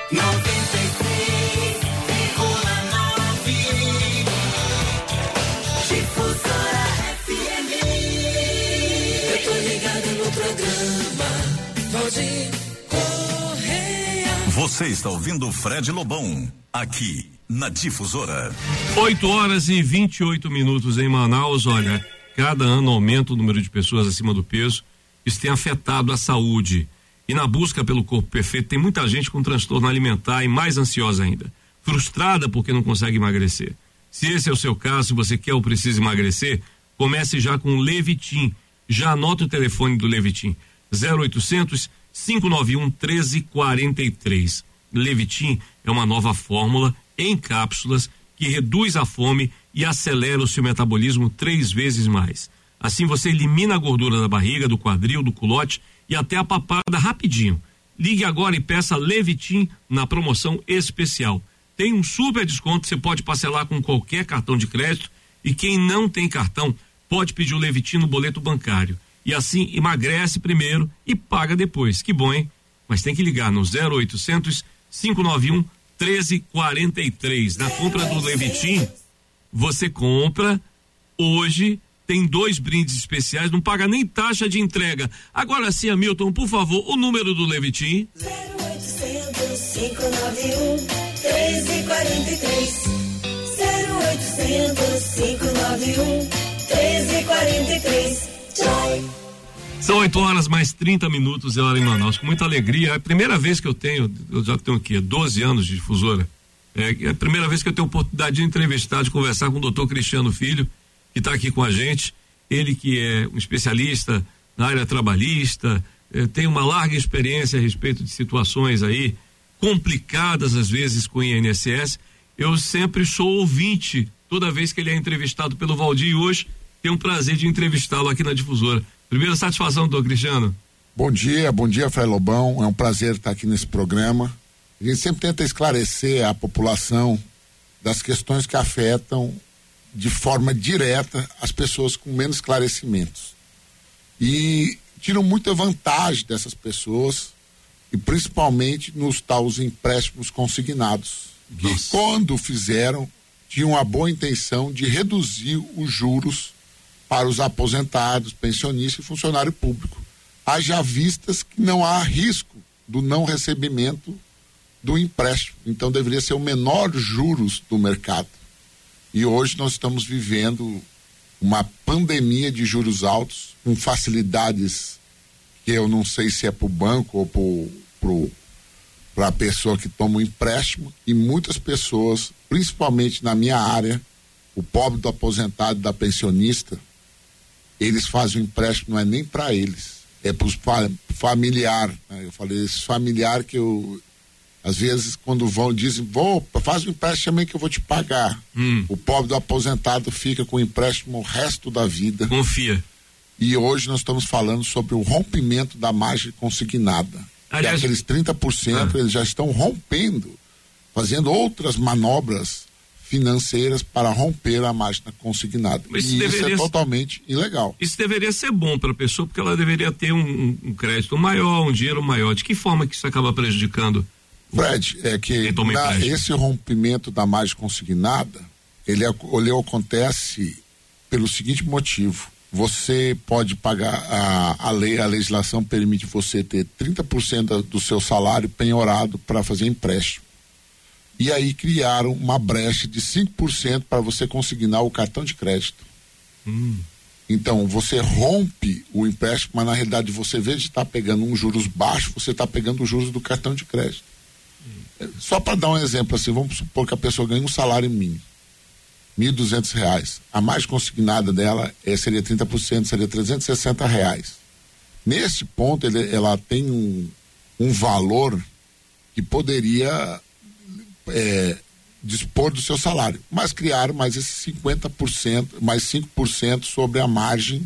Você está ouvindo Fred Lobão, aqui na Difusora. 8h28 em Manaus. Olha, cada ano aumenta o número de pessoas acima do peso. Isso tem afetado a saúde. E na busca pelo corpo perfeito, tem muita gente com transtorno alimentar e mais ansiosa ainda. Frustrada porque não consegue emagrecer. Se esse é o seu caso, se você quer ou precisa emagrecer, comece já com o Levitin. Já anota o telefone do Levitin. 0800 591 1343. Levitin é uma nova fórmula em cápsulas que reduz a fome e acelera o seu metabolismo 3 vezes mais. Assim você elimina a gordura da barriga, do quadril, do culote e até a papada rapidinho. Ligue agora e peça Levitin na promoção especial. Tem um super desconto, você pode parcelar com qualquer cartão de crédito e quem não tem cartão pode pedir o Levitin no boleto bancário. E assim emagrece primeiro e paga depois. Que bom, hein? Mas tem que ligar no 0800 591 1343. Na compra do Levitin, você compra hoje, tem 2 brindes especiais, não paga nem taxa de entrega. Agora sim, Hamilton, por favor, o número do Levitin. 0800 591 1343. 0800 591 1343. São 8h mais 30, é hora em Manaus, com muita alegria. É a primeira vez que eu já tenho aqui 12 anos de difusora. É a primeira vez que eu tenho a oportunidade de entrevistar, de conversar com o doutor Cristiano Filho, que está aqui com a gente. Ele que é um especialista na área trabalhista, tem uma larga experiência a respeito de situações aí complicadas às vezes com o INSS. Eu sempre sou ouvinte, toda vez que ele é entrevistado pelo Valdir, e hoje tenho um prazer de entrevistá-lo aqui na Difusora. Primeira satisfação, doutor Cristiano. Bom dia, Fred Lobão. É um prazer estar aqui nesse programa. A gente sempre tenta esclarecer a população das questões que afetam de forma direta as pessoas com menos esclarecimentos. E tiram muita vantagem dessas pessoas, e principalmente nos tais empréstimos consignados. Que quando fizeram, tinham a boa intenção de reduzir os juros para os aposentados, pensionistas e funcionário público. Haja vistas que não há risco do não recebimento do empréstimo. Então deveria ser o menor juros do mercado. E hoje nós estamos vivendo uma pandemia de juros altos, com facilidades que eu não sei se é para o banco ou para a pessoa que toma o empréstimo, e muitas pessoas, principalmente na minha área, o pobre do aposentado e da pensionista, eles fazem o empréstimo, não é nem para eles, é para os familiares, né? Eu falei, esse familiar que eu, às vezes, quando vão, dizem, faz o empréstimo também que eu vou te pagar. O pobre do aposentado fica com o empréstimo o resto da vida. Confia. E hoje nós estamos falando sobre o rompimento da margem consignada. Aliás, aqueles 30%, eles já estão rompendo, fazendo outras manobras financeiras para romper a margem consignada. E isso é totalmente ilegal. Isso deveria ser bom para a pessoa, porque ela deveria ter um crédito maior, um dinheiro maior. De que forma que isso acaba prejudicando? Fred, é que esse rompimento da margem consignada, ele acontece pelo seguinte motivo: você pode pagar, a legislação permite você ter 30% do seu salário penhorado para fazer empréstimo. E aí criaram uma brecha de 5% para você consignar o cartão de crédito. Então, você rompe o empréstimo, mas na realidade você, em vez de estar pegando um juros baixo, você está pegando os juros do cartão de crédito. Só para dar um exemplo assim, vamos supor que a pessoa ganha um salário mínimo, R$1.200. A mais consignada dela seria 30%, seria R$360. Nesse ponto, ela tem um valor que poderia dispor do seu salário, mas criaram mais esse 50%, mais 5% sobre a margem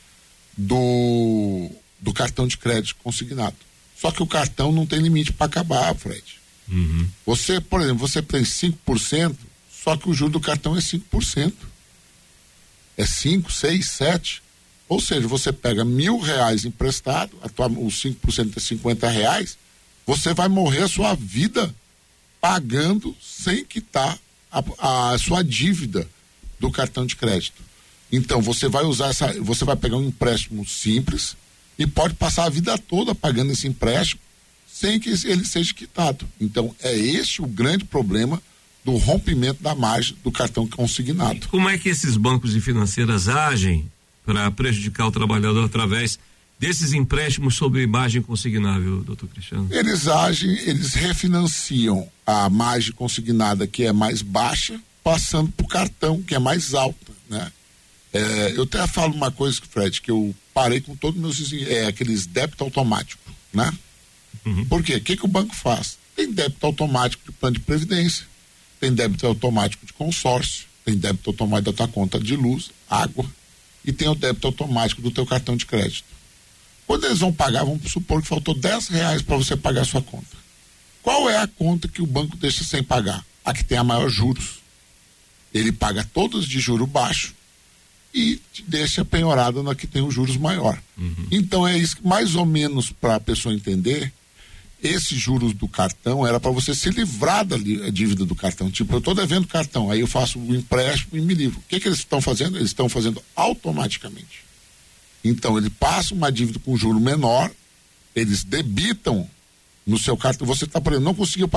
do cartão de crédito consignado. Só que o cartão não tem limite para acabar, Fred. Você, por exemplo, você tem 5%, só que o juro do cartão é 5%. É 5, 6, 7. Ou seja, você pega R$1.000 emprestado, os 5% é R$50, você vai morrer a sua vida pagando sem quitar a sua dívida do cartão de crédito. Então você vai pegar um empréstimo simples e pode passar a vida toda pagando esse empréstimo sem que ele seja quitado. Então é esse o grande problema do rompimento da margem do cartão consignado. Como é que esses bancos e financeiras agem para prejudicar o trabalhador através desses empréstimos sobre margem consignável, doutor Cristiano? Eles refinanciam a margem consignada, que é mais baixa, passando para o cartão, que é mais alta, né? Eu até falo uma coisa, Fred, que eu parei com todos os meus, aqueles débito automático, né? Uhum. Por quê? O que o banco faz? Tem débito automático de plano de previdência, tem débito automático de consórcio, tem débito automático da tua conta de luz, água, e tem o débito automático do teu cartão de crédito. Quando eles vão pagar, vamos supor que faltou R$10 para você pagar a sua conta. Qual é a conta que o banco deixa sem pagar? A que tem a maior juros. Ele paga todas de juro baixo e te deixa penhorada na que tem os juros maior. Uhum. Então é isso, mais ou menos, para a pessoa entender, esses juros do cartão era para você se livrar da dívida do cartão. Tipo, eu estou devendo cartão, aí eu faço o empréstimo e me livro. O que eles estão fazendo? Eles estão fazendo automaticamente. Então ele passa uma dívida com juro menor, eles debitam no seu cartão. Você está, por exemplo,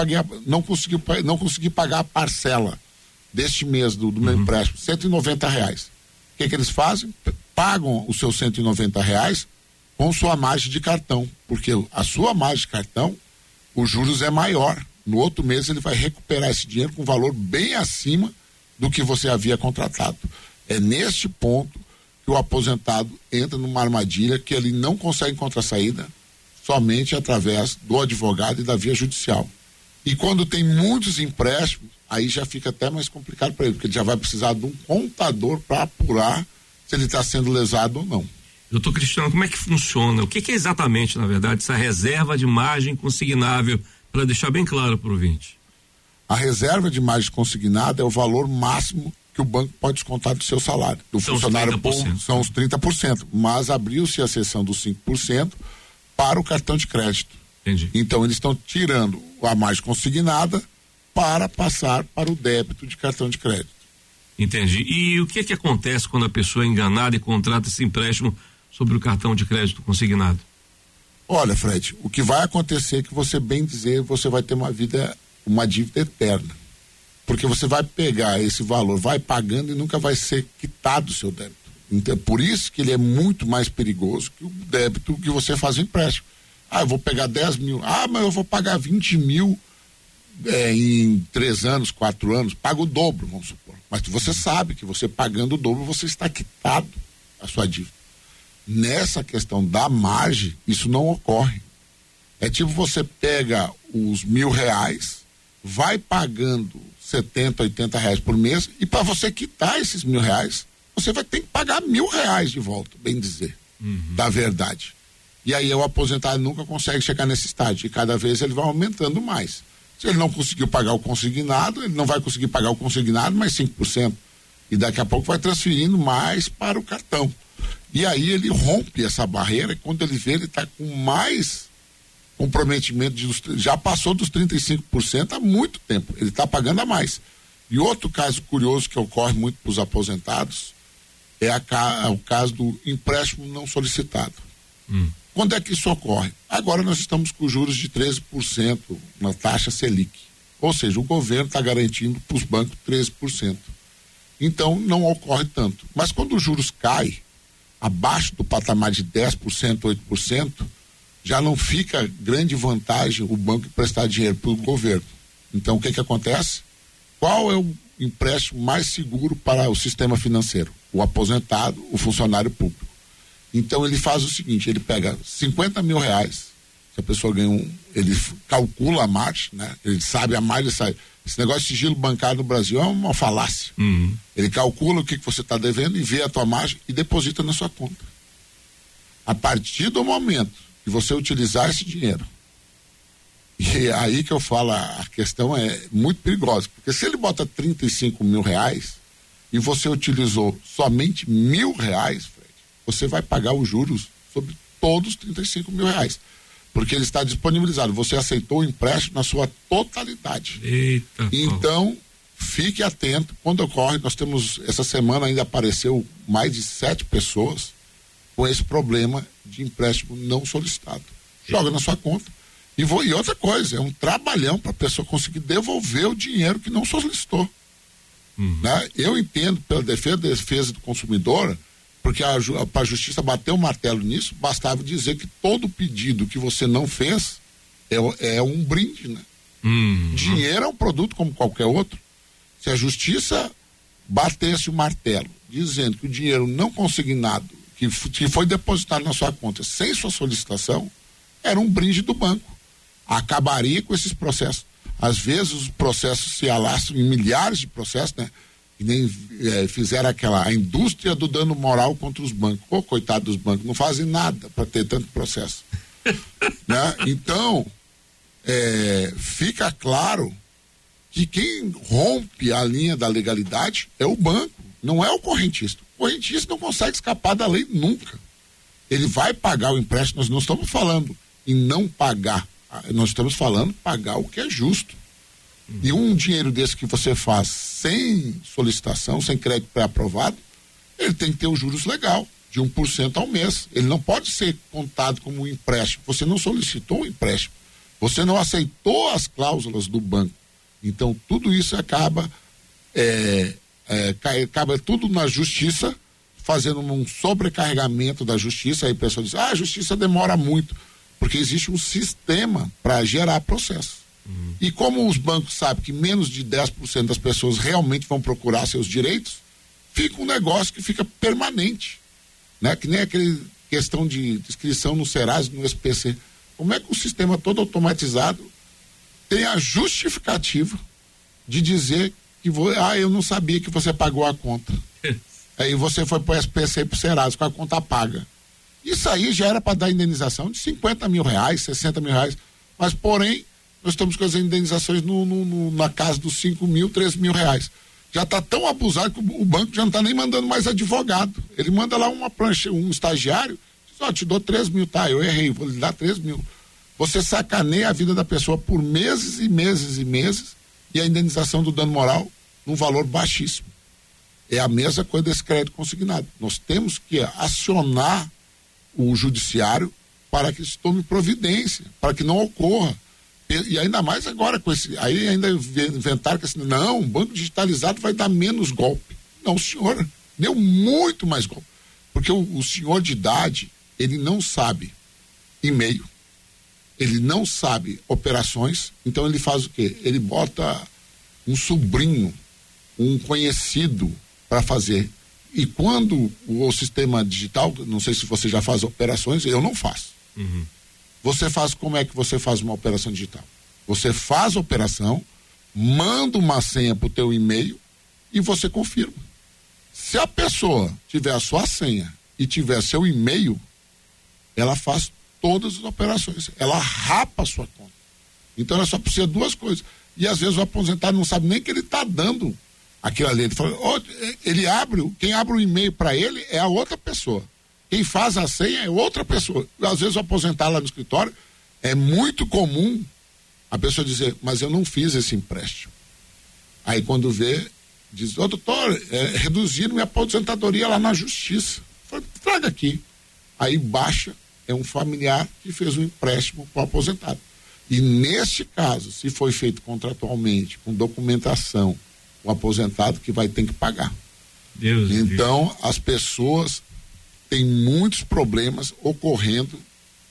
não consegui pagar a parcela deste mês do meu empréstimo, R$190. O que eles fazem? Pagam os seus R$190 com sua margem de cartão, porque a sua margem de cartão, os juros é maior. No outro mês ele vai recuperar esse dinheiro com valor bem acima do que você havia contratado. É neste ponto que o aposentado entra numa armadilha que ele não consegue encontrar saída somente através do advogado e da via judicial. E quando tem muitos empréstimos, aí já fica até mais complicado para ele, porque ele já vai precisar de um contador para apurar se ele está sendo lesado ou não. Doutor Cristiano, como é que funciona? O que é exatamente, na verdade, essa reserva de margem consignável, para deixar bem claro para o ouvinte? A reserva de margem consignada é o valor máximo que o banco pode descontar do seu salário. Do funcionário público são os 30%, mas abriu-se a seção dos 5% para o cartão de crédito. Entendi. Então eles estão tirando a margem consignada para passar para o débito de cartão de crédito. Entendi. E o que acontece quando a pessoa é enganada e contrata esse empréstimo sobre o cartão de crédito consignado? Olha, Fred, o que vai acontecer é que você bem dizer, você vai ter uma dívida eterna. Porque você vai pegar esse valor, vai pagando e nunca vai ser quitado o seu débito. Então, por isso que ele é muito mais perigoso que o débito que você faz o empréstimo. Eu vou pegar 10 mil. Mas eu vou pagar 20 mil em 3 anos, 4 anos. Paga o dobro, vamos supor. Mas você sabe que você pagando o dobro, você está quitado a sua dívida. Nessa questão da margem, isso não ocorre. É tipo, você pega os R$1.000, vai pagando R$70, R$80 por mês, e para você quitar esses R$1.000, você vai ter que pagar R$1.000 de volta, bem dizer, da verdade. E aí o aposentado nunca consegue chegar nesse estágio, e cada vez ele vai aumentando mais. Se ele não conseguiu pagar o consignado, ele não vai conseguir pagar o consignado mais 5%. E daqui a pouco vai transferindo mais para o cartão. E aí ele rompe essa barreira, e quando ele vê, ele está com mais comprometimento, já passou dos 35% há muito tempo, ele está pagando a mais. E outro caso curioso que ocorre muito para os aposentados é o caso do empréstimo não solicitado. Quando é que isso ocorre? Agora nós estamos com juros de 13% na taxa Selic. Ou seja, o governo está garantindo para os bancos 13%. Então não ocorre tanto. Mas quando os juros caem abaixo do patamar de 10%, 8%, já não fica grande vantagem o banco emprestar dinheiro para o governo. Então o que acontece? Qual é o empréstimo mais seguro para o sistema financeiro? O aposentado, o funcionário público. Então ele faz o seguinte, ele pega R$50 mil, se a pessoa ganha ele calcula a margem, né? Ele sabe a margem, sabe. Esse negócio de sigilo bancário no Brasil é uma falácia. Ele calcula o que você está devendo e vê a tua margem e deposita na sua conta. A partir do momento que você utilizar esse dinheiro, e é aí que eu falo, a questão é muito perigosa, porque se ele bota R$35 mil e você utilizou somente R$1.000, você vai pagar os juros sobre todos os R$35 mil. porque ele está disponibilizado. Você aceitou o empréstimo na sua totalidade. Eita. Então, fique atento quando ocorre. Nós temos, essa semana ainda apareceu mais de 7 pessoas com esse problema de empréstimo não solicitado. Joga na sua conta. E outra coisa, é um trabalhão para a pessoa conseguir devolver o dinheiro que não solicitou. Né? Eu entendo pela defesa do consumidor, porque para a justiça bater o martelo nisso, bastava dizer que todo pedido que você não fez é um brinde, né? Dinheiro é um produto como qualquer outro. Se a justiça batesse o martelo dizendo que o dinheiro não consignado, que foi depositado na sua conta sem sua solicitação, era um brinde do banco. Acabaria com esses processos. Às vezes os processos se alastram em milhares de processos, né? E nem fizeram a indústria do dano moral contra os bancos. Pô, coitado dos bancos, não fazem nada para ter tanto processo. Né? Então, fica claro que quem rompe a linha da legalidade é o banco, não é o correntista. O correntista não consegue escapar da lei nunca. Ele vai pagar o empréstimo. Nós não estamos falando em não pagar, nós estamos falando pagar o que é justo. E um dinheiro desse que você faz sem solicitação, sem crédito pré-aprovado, ele tem que ter os juros legal, de 1% ao mês. Ele não pode ser contado como um empréstimo. Você não solicitou o empréstimo. Você não aceitou as cláusulas do banco. Então, tudo isso acaba tudo na justiça, fazendo um sobrecarregamento da justiça. Aí a pessoa diz, a justiça demora muito, porque existe um sistema para gerar processo. E como os bancos sabem que menos de 10% das pessoas realmente vão procurar seus direitos, fica um negócio que fica permanente, né? Que nem aquele questão de inscrição no Serasa, no SPC. Como é que o sistema todo automatizado tem a justificativa de dizer que eu não sabia que você pagou a conta. Aí você foi para o SPC e para o Serasa com a conta paga. Isso aí já era para dar indenização de R$50 mil, R$60 mil, mas porém nós estamos com as indenizações na casa dos R$5 mil, R$3 mil. Já está tão abusado que o banco já não está nem mandando mais advogado. Ele manda lá uma prancha, um estagiário, diz, te dou 3 mil, tá, eu errei, vou lhe dar 3 mil. Você sacaneia a vida da pessoa por meses e meses e meses, e a indenização do dano moral num valor baixíssimo. É a mesma coisa desse crédito consignado. Nós temos que acionar o judiciário para que se tome providência, para que não ocorra. E ainda mais agora com esse, aí ainda inventaram que assim, não, o banco digitalizado vai dar menos golpe. Não, senhor, deu muito mais golpe. Porque o senhor de idade, ele não sabe e-mail, ele não sabe operações, então ele faz o quê? Ele bota um sobrinho, um conhecido para fazer. E quando o sistema digital, não sei se você já faz operações, eu não faço. Você faz, como é que você faz uma operação digital? Você faz a operação, manda uma senha pro teu e-mail e você confirma. Se a pessoa tiver a sua senha e tiver seu e-mail, ela faz todas as operações. Ela rapa a sua conta. Então ela só precisa de 2 coisas. E às vezes o aposentado não sabe nem que ele está dando aquilo ali. Ele fala, quem abre o e-mail para ele é a outra pessoa. Quem faz a senha é outra pessoa. Às vezes o aposentado lá no escritório, é muito comum a pessoa dizer, mas eu não fiz esse empréstimo. Aí quando vê, diz, doutor, reduziram minha aposentadoria lá na justiça. Fala, traga aqui. Aí baixa, é um familiar que fez um empréstimo para o aposentado. E neste caso, se foi feito contratualmente, com documentação, o aposentado que vai ter que pagar. Então, as pessoas têm muitos problemas ocorrendo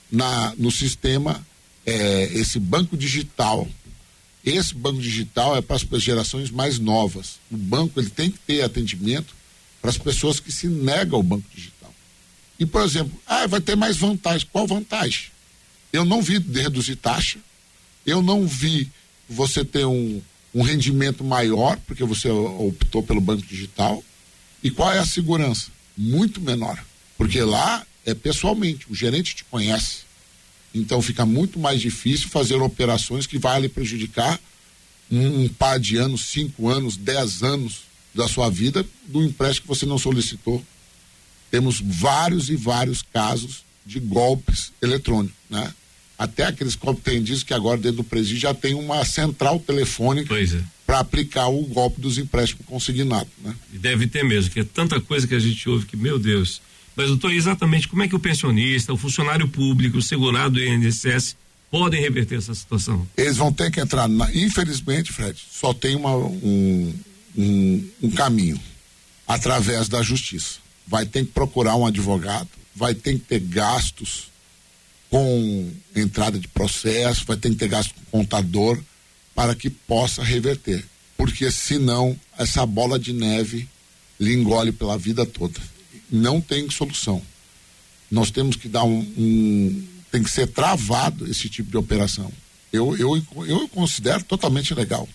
no sistema, esse banco digital. Esse banco digital é para as gerações mais novas. O banco, ele tem que ter atendimento para as pessoas que se negam ao banco digital. E, por exemplo, vai ter mais vantagem. Qual vantagem? Eu não vi de reduzir taxa, eu não vi você ter um rendimento maior, porque você optou pelo banco digital. E qual é a segurança? Muito menor, porque lá é pessoalmente, o gerente te conhece. Então fica muito mais difícil fazer operações que vai lhe prejudicar um par de anos, 5 anos, 10 anos da sua vida do empréstimo que você não solicitou. Temos vários e vários casos de golpes eletrônicos, né? Até aqueles compreendidos que agora dentro do presídio já tem uma central telefônica para aplicar o golpe dos empréstimos consignados, né? E deve ter mesmo, que é tanta coisa que a gente ouve que, meu Deus. Mas, doutor, exatamente como é que o pensionista, o funcionário público, o segurado do INSS podem reverter essa situação? Eles vão ter que entrar, infelizmente, Fred, só tem um caminho, através da justiça. Vai ter que procurar um advogado, vai ter que ter gastos com entrada de processo, vai ter que ter gasto com contador para que possa reverter, porque senão essa bola de neve lhe engole pela vida toda. Não tem solução. Nós temos que dar tem que ser travado esse tipo de operação. Eu considero totalmente legal.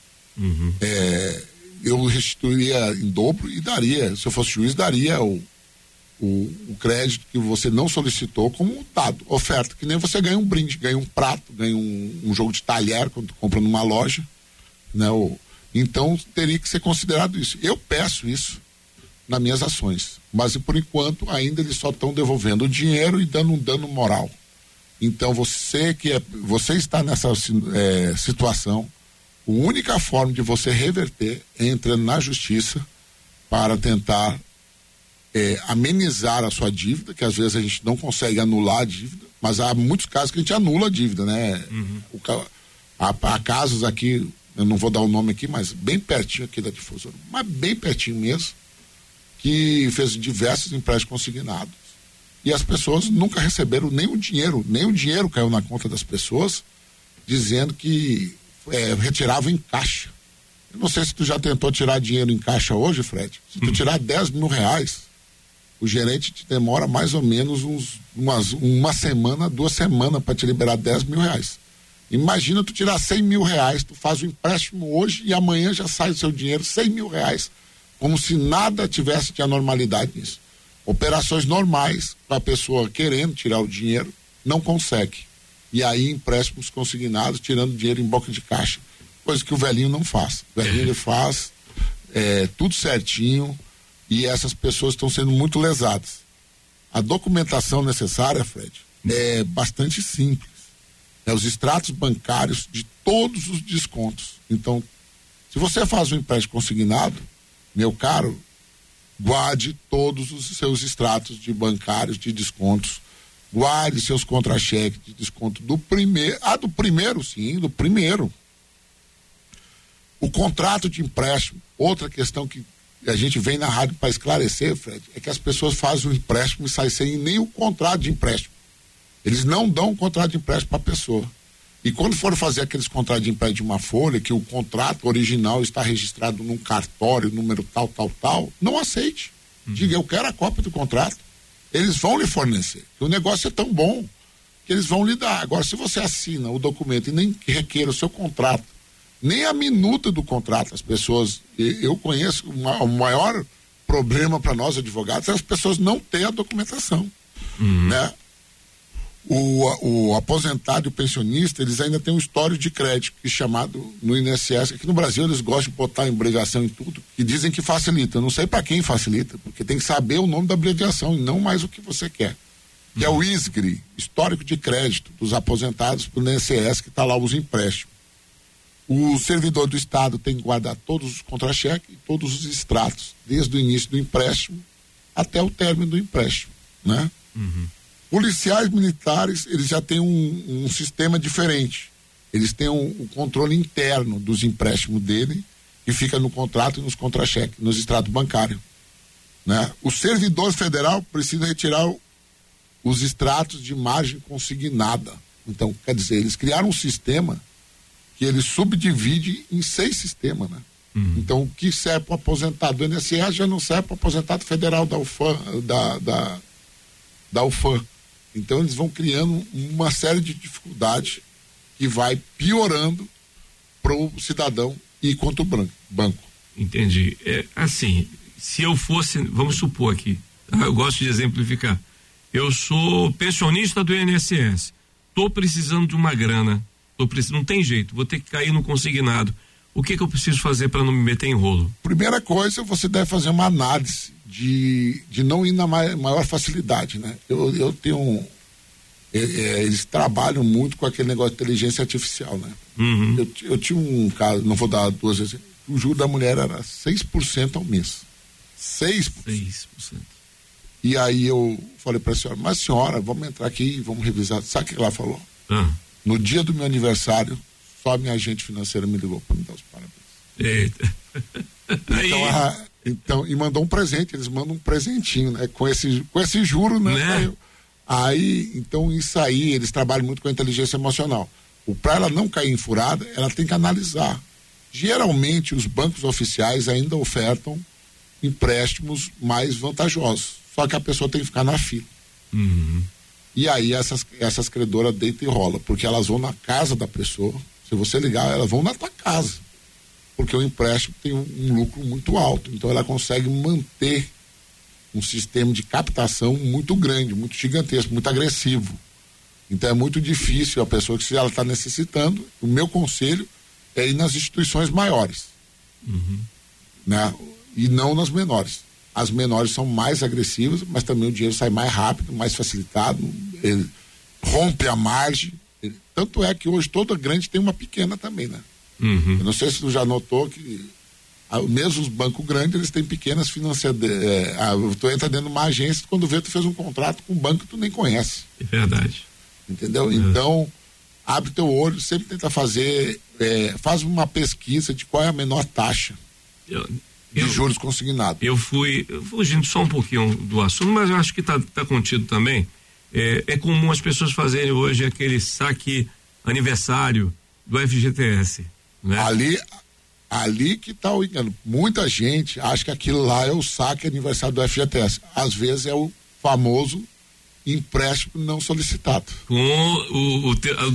Eu restituiria em dobro e daria, se eu fosse juiz, daria o crédito que você não solicitou como dado, oferta, que nem você ganha um brinde, ganha um prato, ganha um jogo de talher quando compra numa loja, né? Então teria que ser considerado isso. Eu peço isso nas minhas ações, mas por enquanto ainda eles só estão devolvendo o dinheiro e dando um dano moral. Então você está nessa situação, a única forma de você reverter é entrando na justiça para tentar amenizar a sua dívida, que às vezes a gente não consegue anular a dívida, mas há muitos casos que a gente anula a dívida, né? Há casos aqui, eu não vou dar o nome aqui, mas bem pertinho aqui da Difusora, mas bem pertinho mesmo, que fez diversos empréstimos consignados e as pessoas nunca receberam nem o dinheiro caiu na conta das pessoas, dizendo que retiravam em caixa. Eu não sei se tu já tentou tirar dinheiro em caixa hoje, Fred. Se tu tirar 10 mil reais, o gerente te demora mais ou menos uma semana, 2 semanas para te liberar 10 mil reais. Imagina tu tirar 100 mil reais, tu faz o empréstimo hoje e amanhã já sai o seu dinheiro, 100 mil reais, como se nada tivesse de anormalidade nisso. Operações normais, para a pessoa querendo tirar o dinheiro, não consegue. E aí empréstimos consignados, tirando dinheiro em boca de caixa, coisa que o velhinho não faz. O velhinho ele faz tudo certinho, e essas pessoas estão sendo muito lesadas. A documentação necessária, Fred, é bastante simples. Os extratos bancários de todos os descontos. Então, se você faz um empréstimo consignado, meu caro, guarde todos os seus extratos de bancários de descontos, guarde seus contra-cheques de desconto do primeiro. Do primeiro, sim, do primeiro. O contrato de empréstimo, outra questão que a gente vem na rádio para esclarecer, Fred, é que as pessoas fazem o empréstimo e saem sem nem o contrato de empréstimo. Eles não dão um contrato de empréstimo para a pessoa. E quando for fazer aqueles contratos de empréstimo de uma folha, que o contrato original está registrado num cartório, número tal, não aceite. Diga, eu quero a cópia do contrato. Eles vão lhe fornecer. O negócio é tão bom que eles vão lhe dar. Agora, se você assina o documento e nem requer o seu contrato, nem a minuta do contrato, as pessoas, eu conheço o maior problema para nós advogados é as pessoas não terem a documentação, né? O aposentado e o pensionista, eles ainda têm um histórico de crédito que é chamado no INSS, aqui no Brasil eles gostam de botar abreviação em tudo, e dizem que facilita. Eu não sei para quem facilita, porque tem que saber o nome da abreviação e não mais o que você quer. Que é o ISGRI, Histórico de Crédito dos Aposentados pelo INSS, que está lá os empréstimos. O servidor do Estado tem que guardar todos os contra-cheques e todos os extratos, desde o início do empréstimo até o término do empréstimo, né? Policiais militares, eles já têm um sistema diferente. Eles têm um controle interno dos empréstimos dele, que fica no contrato e nos contra-cheques, nos extratos bancários, né? O servidor federal precisa retirar os extratos de margem consignada. Então, quer dizer, eles criaram um sistema que ele subdivide em 6 sistemas, né? Então, o que serve para o aposentado do INSS já não serve para o aposentado federal da UFAM, da UFAM. Então, eles vão criando uma série de dificuldades que vai piorando para o cidadão e contra o banco. Entendi. Assim, se eu fosse, vamos supor aqui, eu gosto de exemplificar, eu sou pensionista do INSS, estou precisando de uma grana, não tem jeito, vou ter que cair no consignado. O que eu preciso fazer para não me meter em rolo? Primeira coisa, você deve fazer uma análise de não ir na maior facilidade, né? Eu tenho eles trabalham muito com aquele negócio de inteligência artificial, né? Uhum. Eu tinha um caso, não vou dar duas vezes, o juro da mulher era 6% ao mês. 6%. E aí eu falei para a senhora, mas senhora, vamos entrar aqui e vamos revisar. Sabe o que ela falou? No dia do meu aniversário, só a minha agente financeira me ligou para me dar os parabéns. Eita. Então, e mandou um presente, eles mandam um presentinho, né? Com esse juro, né? Aí, então isso aí, eles trabalham muito com a inteligência emocional. Para ela não cair em furada, ela tem que analisar. Geralmente, os bancos oficiais ainda ofertam empréstimos mais vantajosos. Só que a pessoa tem que ficar na fila. Uhum. E aí essas credoras deitam e rolam, porque elas vão na casa da pessoa. Se você ligar, elas vão na tua casa. Porque o empréstimo tem um lucro muito alto. Então ela consegue manter um sistema de captação muito grande, muito gigantesco, muito agressivo. Então é muito difícil a pessoa que, se ela está necessitando, o meu conselho é ir nas instituições maiores. Uhum. Né? E não nas menores. As menores são mais agressivas, mas também o dinheiro sai mais rápido, mais facilitado, ele rompe a margem. Tanto é que hoje toda grande tem uma pequena também, né? Uhum. Eu não sei se tu já notou que mesmo os bancos grandes, eles têm pequenas financiadoras. Tu entra dentro de uma agência, quando vê, tu fez um contrato com um banco que tu nem conhece. É verdade. Entendeu? Então, abre teu olho, sempre tenta fazer, faz uma pesquisa de qual é a menor taxa de juros consignados. Eu fui fugindo só um pouquinho do assunto, mas eu acho que tá contido também. É comum as pessoas fazerem hoje aquele saque aniversário do FGTS, né? Ali que tá o engano. Muita gente acha que aquilo lá é o saque aniversário do FGTS. Às vezes é o famoso empréstimo não solicitado. Com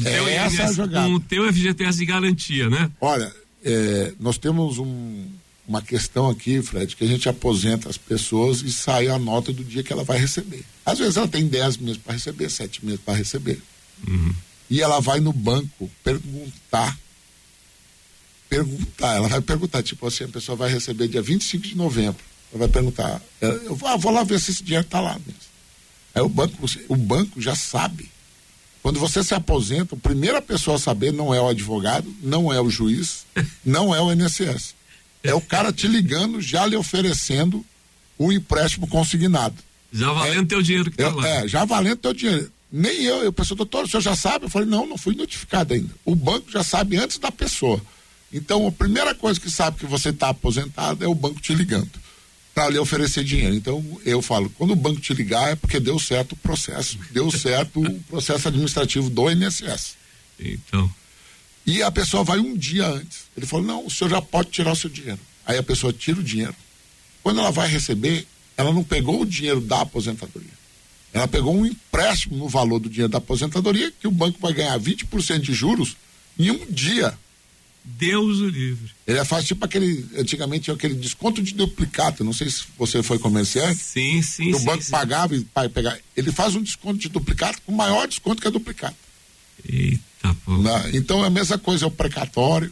o teu FGTS de garantia, né? Olha, nós temos uma questão aqui, Fred, que a gente aposenta as pessoas e sai a nota do dia que ela vai receber. Às vezes ela tem 10 meses para receber, 7 meses para receber. Uhum. E ela vai no banco perguntar, ela vai perguntar, tipo assim, a pessoa vai receber dia 25 de novembro, ela vai perguntar, eu vou lá ver se esse dinheiro está lá mesmo. Aí o banco já sabe. Quando você se aposenta, a primeira pessoa a saber não é o advogado, não é o juiz, não é o INSS. É o cara te ligando, já lhe oferecendo o empréstimo consignado. Já valendo teu dinheiro que tá lá. Já valendo teu dinheiro. Nem eu pensei, doutor, o senhor já sabe? Eu falei, não fui notificado ainda. O banco já sabe antes da pessoa. Então, a primeira coisa que sabe que você está aposentado é o banco te ligando para lhe oferecer dinheiro. Então, eu falo, quando o banco te ligar é porque deu certo o processo. Deu certo o processo administrativo do INSS. Então. E a pessoa vai um dia antes. Ele falou, não, o senhor já pode tirar o seu dinheiro. Aí a pessoa tira o dinheiro. Quando ela vai receber, ela não pegou o dinheiro da aposentadoria. Ela pegou um empréstimo no valor do dinheiro da aposentadoria, que o banco vai ganhar 20% de juros em um dia. Deus o livre. Ele faz tipo antigamente tinha aquele desconto de duplicata, não sei se você foi comerciante. Sim. Que o banco pagava e pegava. Ele faz um desconto de duplicata com maior desconto que a duplicata. Eita, pô. Então é a mesma coisa, é o precatório,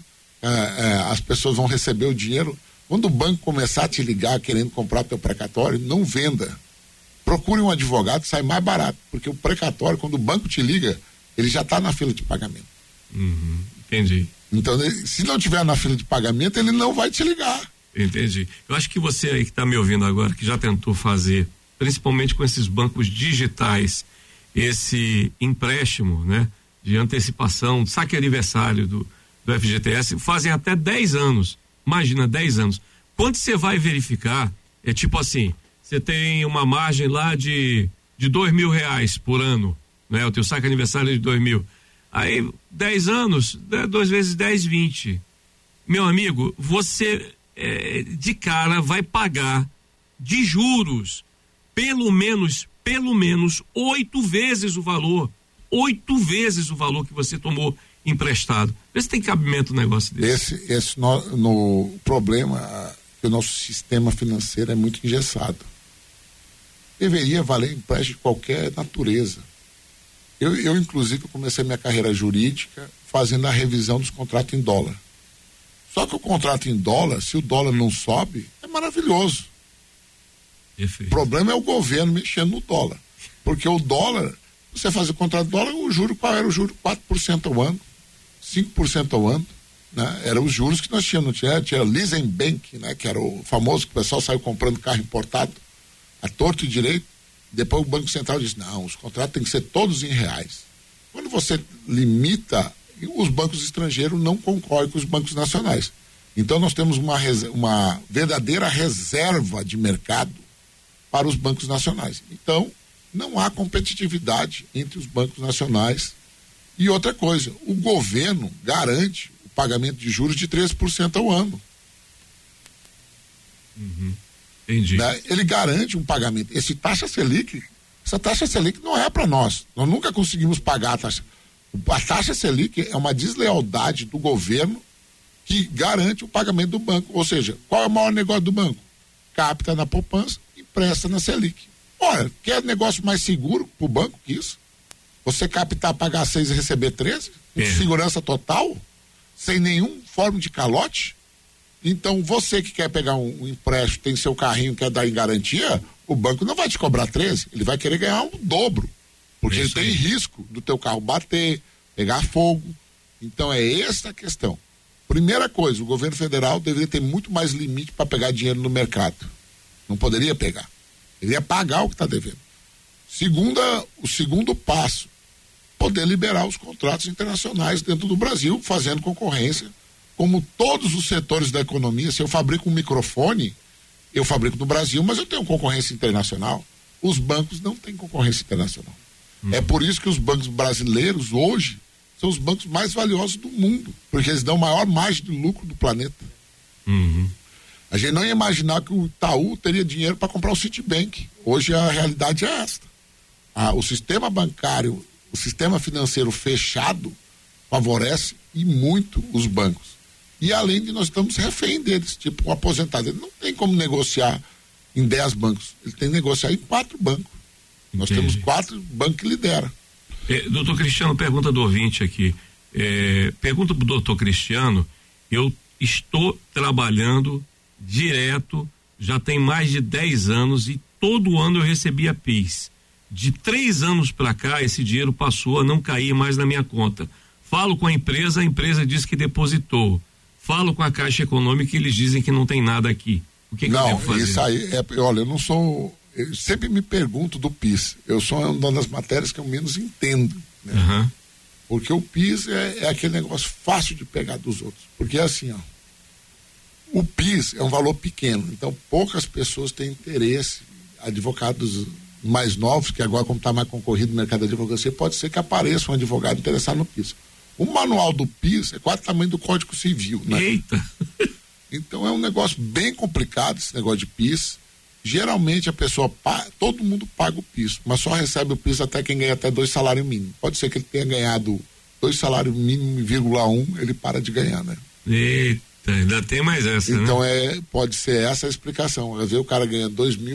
as pessoas vão receber o dinheiro. Quando o banco começar a te ligar querendo comprar teu precatório, não venda. Procure um advogado, sai mais barato, porque o precatório, quando o banco te liga, ele já está na fila de pagamento. Uhum, entendi. Então, se não tiver na fila de pagamento, ele não vai te ligar. Entendi. Eu acho que você aí que está me ouvindo agora, que já tentou fazer, principalmente com esses bancos digitais, esse empréstimo, né, de antecipação, saque aniversário do FGTS, fazem até 10 anos. Imagina, 10 anos. Quando você vai verificar, é tipo assim, você tem uma margem lá de R$2.000 por ano, né? O teu saque aniversário é de 2.000. Aí, 10 anos, 2 vezes 10, 20. Meu amigo, você de cara vai pagar de juros pelo menos 8 vezes o valor. 8 vezes o valor que você tomou emprestado. Vê se tem cabimento um negócio desse. No problema que o nosso sistema financeiro é muito engessado. Deveria valer empréstimo de qualquer natureza. Eu inclusive, comecei minha carreira jurídica fazendo a revisão dos contratos em dólar. Só que o contrato em dólar, se o dólar não sobe, é maravilhoso. Perfeito. O problema é o governo mexendo no dólar. Porque o dólar, você fazia o contrato do dólar, o juro, qual era o juro? 4% ao ano, 5% ao ano, né? Eram os juros que nós tínhamos, tinha leasing bank, né? Que era o famoso que o pessoal saiu comprando carro importado, a torto e direito. Depois o Banco Central disse, não, os contratos têm que ser todos em reais. Quando você limita, os bancos estrangeiros não concorrem com os bancos nacionais. Então nós temos uma verdadeira reserva de mercado para os bancos nacionais. Então, não há competitividade entre os bancos nacionais. E outra coisa, o governo garante o pagamento de juros de 13% ao ano. Entendi. Né? Ele garante um pagamento. Essa taxa Selic não é para nós. Nós nunca conseguimos pagar a taxa. A taxa Selic é uma deslealdade do governo que garante o pagamento do banco. Ou seja, qual é o maior negócio do banco? Capta na poupança e presta na Selic. Olha, quer negócio mais seguro pro banco que isso? Você captar, pagar 6 e receber 13? Com segurança total? Sem nenhum forma de calote? Então, você que quer pegar um empréstimo, tem seu carrinho, quer dar em garantia, o banco não vai te cobrar 13, ele vai querer ganhar um dobro. Porque ele tem risco do teu carro bater, pegar fogo. Então, é essa a questão. Primeira coisa, o governo federal deveria ter muito mais limite para pegar dinheiro no mercado. Não poderia pegar. Deveria pagar o que está devendo. O segundo passo, poder liberar os contratos internacionais dentro do Brasil, fazendo concorrência, como todos os setores da economia. Se eu fabrico um microfone, eu fabrico no Brasil, mas eu tenho concorrência internacional. Os bancos não têm concorrência internacional. É por isso que os bancos brasileiros hoje são os bancos mais valiosos do mundo, porque eles dão maior margem de lucro do planeta. A gente não ia imaginar que o Itaú teria dinheiro para comprar o Citibank. Hoje a realidade é esta. O sistema bancário, o sistema financeiro fechado favorece e muito os bancos. E além de nós estamos refém deles, tipo um aposentado. Ele não tem como negociar em 10 bancos, ele tem que negociar em 4 bancos. Nós temos 4 bancos que lideram. Doutor Cristiano, pergunta do ouvinte aqui. Pergunta pro doutor Cristiano, eu estou trabalhando direto, já tem mais de 10 anos e todo ano eu recebia PIS. De 3 anos para cá, esse dinheiro passou a não cair mais na minha conta. Falo com a empresa diz que depositou. Falo com a Caixa Econômica e eles dizem que não tem nada aqui. O que eu devo fazer? Isso aí, olha, eu não sou... Eu sempre me pergunto do PIS. Eu sou uma das matérias que eu menos entendo, né? Porque o PIS é aquele negócio fácil de pegar dos outros. Porque é assim, ó. O PIS é um valor pequeno, então poucas pessoas têm interesse. Advogados mais novos, que agora, como está mais concorrido no mercado de advocacia, pode ser que apareça um advogado interessado no PIS. O manual do PIS é quase o tamanho do Código Civil, né? Eita! Então é um negócio bem complicado esse negócio de PIS. Geralmente a pessoa todo mundo paga o PIS, mas só recebe o PIS até quem ganha até 2 salários mínimos. Pode ser que ele tenha ganhado 2 salários mínimos, 1,1, ele para de ganhar, né? Eita, ainda tem mais essa, então, né? Pode ser essa a explicação. Às vezes o cara ganha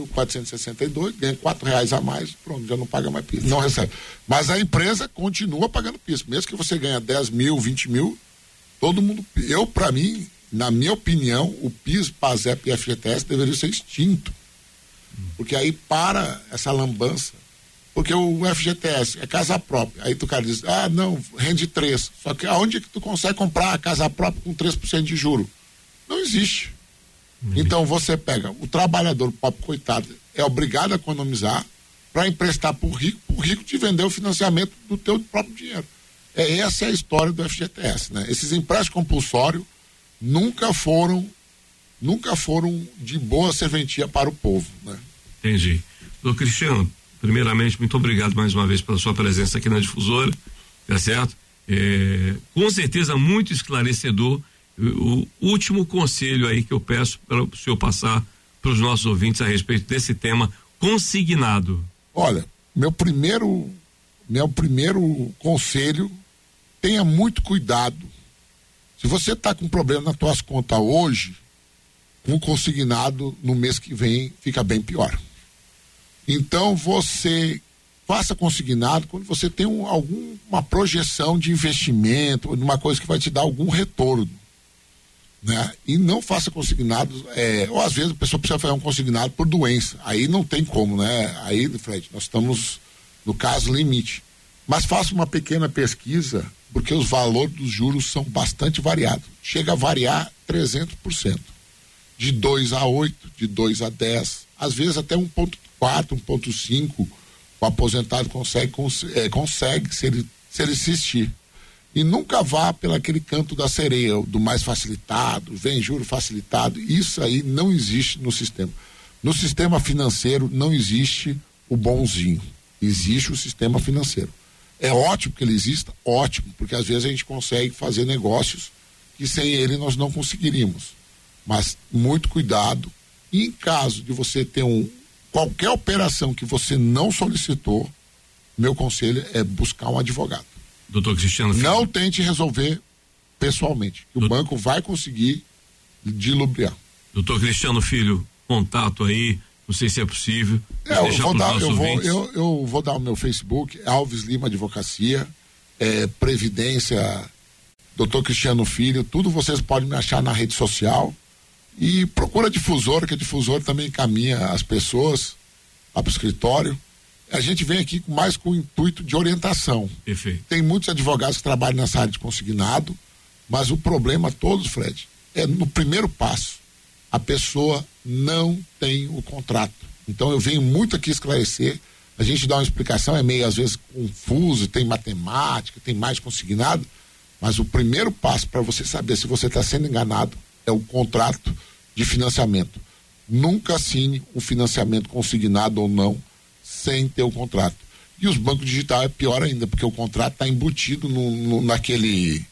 2.462, ganha R$4 a mais, pronto, já não paga mais PIS, não recebe. Mas a empresa continua pagando PIS, mesmo que você ganha 10 mil, 20 mil, todo mundo, para mim, na minha opinião, o PIS, PASEP e FGTS deveriam ser extinto. Porque aí para essa lambança. Porque o FGTS é casa própria. Aí tu cara diz, não, rende 3. Só que aonde que tu consegue comprar a casa própria com 3% de juro? Não existe. Então você pega o trabalhador, o pobre coitado, é obrigado a economizar para emprestar pro rico te vender o financiamento do teu próprio dinheiro. Essa é a história do FGTS, né? Esses empréstimos compulsórios nunca foram de boa serventia para o povo, né? Entendi. Doutor Cristiano, primeiramente, muito obrigado mais uma vez pela sua presença aqui na Difusora, tá certo? Com certeza muito esclarecedor. O último conselho aí que eu peço para o senhor passar para os nossos ouvintes a respeito desse tema consignado. Olha, meu primeiro conselho, tenha muito cuidado. Se você está com problema nas tuas contas hoje, com consignado no mês que vem fica bem pior. Então você faça consignado quando você tem alguma projeção de investimento, de uma coisa que vai te dar algum retorno, né? E não faça consignado, ou às vezes a pessoa precisa fazer um consignado por doença, aí não tem como, né? Aí, Fred, nós estamos no caso limite. Mas faça uma pequena pesquisa, porque os valores dos juros são bastante variados. Chega a variar 300%. De 2 a 8, de 2 a 10, às vezes até 1,4, 1,5, o aposentado consegue se ele insistir. E nunca vá pelo aquele canto da sereia, do mais facilitado, vem juro facilitado. Isso aí não existe no sistema. No sistema financeiro não existe o bonzinho, existe o sistema financeiro. É ótimo que ele exista, ótimo, porque às vezes a gente consegue fazer negócios que sem ele nós não conseguiríamos. Mas muito cuidado, e em caso de você ter qualquer operação que você não solicitou, meu conselho é buscar um advogado. Doutor Cristiano Filho. Não tente resolver pessoalmente, que o banco vai conseguir dilubriar. Doutor Cristiano Filho, contato aí, não sei se é possível. Eu vou dar o meu Facebook, Alves Lima Advocacia, Previdência, Doutor Cristiano Filho, tudo vocês podem me achar na rede social. E procura a Difusora, que a Difusora também encaminha as pessoas lá para o escritório. A gente vem aqui mais com o intuito de orientação. Perfeito. Tem muitos advogados que trabalham nessa área de consignado, mas o problema todo, Fred, é no primeiro passo. A pessoa não tem o contrato. Então eu venho muito aqui esclarecer, a gente dá uma explicação, é meio às vezes confuso, tem matemática, tem mais consignado, mas o primeiro passo para você saber se você está sendo enganado é o contrato de financiamento. Nunca assine um financiamento consignado ou não sem ter o contrato. E os bancos digitais é pior ainda, porque o contrato está embutido naquele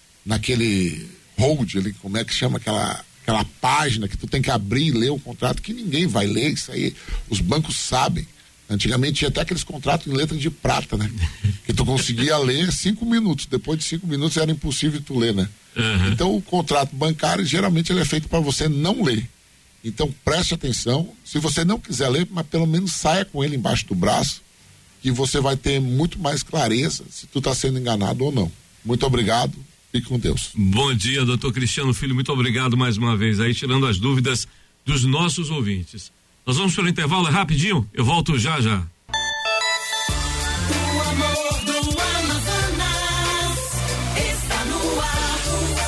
hold, como é que chama aquela página que tu tem que abrir e ler o contrato, que ninguém vai ler isso aí. Os bancos sabem. Antigamente tinha até aqueles contratos em letra de prata, né? Que tu conseguia ler 5 minutos. Depois de 5 minutos era impossível tu ler, né? Uhum. Então o contrato bancário geralmente ele é feito para você não ler. Então preste atenção. Se você não quiser ler, mas pelo menos saia com ele embaixo do braço, que você vai ter muito mais clareza se tu está sendo enganado ou não. Muito obrigado. Fique com Deus. Bom dia, doutor Cristiano Filho, muito obrigado mais uma vez aí, tirando as dúvidas dos nossos ouvintes. Nós vamos para o intervalo, é rapidinho, eu volto já. O amor do Amazonas está no ar.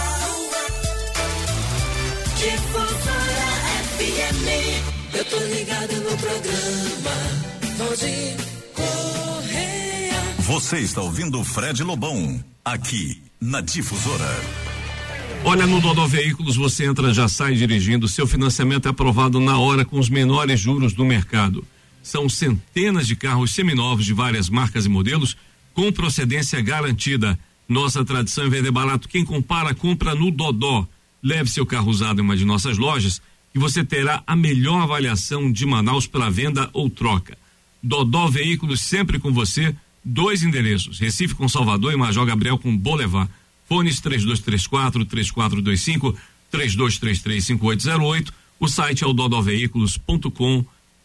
Difusora FM, eu tô ligado no programa. Pode Correia. Você está ouvindo Fred Lobão, aqui na Difusora. Olha, no Dodó Veículos você entra, já sai dirigindo, seu financiamento é aprovado na hora com os menores juros do mercado. São centenas de carros seminovos de várias marcas e modelos com procedência garantida. Nossa tradição é vender barato. Quem compara, compra no Dodó. Leve seu carro usado em uma de nossas lojas e você terá a melhor avaliação de Manaus para venda ou troca. Dodó Veículos sempre com você. 2 endereços, Recife com Salvador e Major Gabriel com Boulevard. Fones 3234-3425, 3233-5808. O site é o dodoveículos.com.br.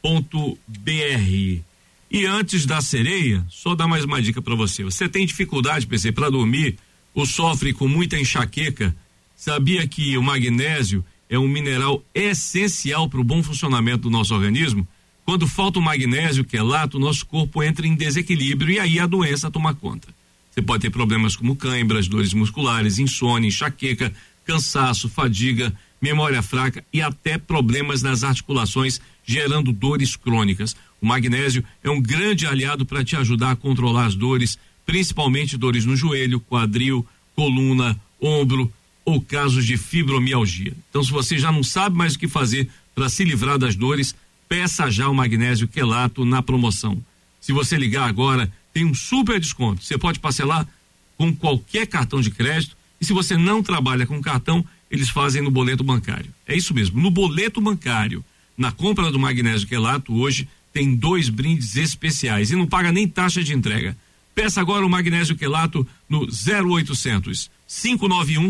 E antes da sereia, só dar mais uma dica para você. Você tem dificuldade, PC, para dormir ou sofre com muita enxaqueca? Sabia que o magnésio é um mineral essencial para o bom funcionamento do nosso organismo? Quando falta o magnésio, quelato, o nosso corpo entra em desequilíbrio e aí a doença toma conta. Você pode ter problemas como cãibras, dores musculares, insônia, enxaqueca, cansaço, fadiga, memória fraca e até problemas nas articulações, gerando dores crônicas. O magnésio é um grande aliado para te ajudar a controlar as dores, principalmente dores no joelho, quadril, coluna, ombro ou casos de fibromialgia. Então, se você já não sabe mais o que fazer para se livrar das dores, peça já o magnésio quelato na promoção. Se você ligar agora, tem um super desconto. Você pode parcelar com qualquer cartão de crédito e se você não trabalha com cartão, eles fazem no boleto bancário. É isso mesmo, no boleto bancário. Na compra do magnésio quelato hoje tem 2 brindes especiais e não paga nem taxa de entrega. Peça agora o magnésio quelato no 0800 591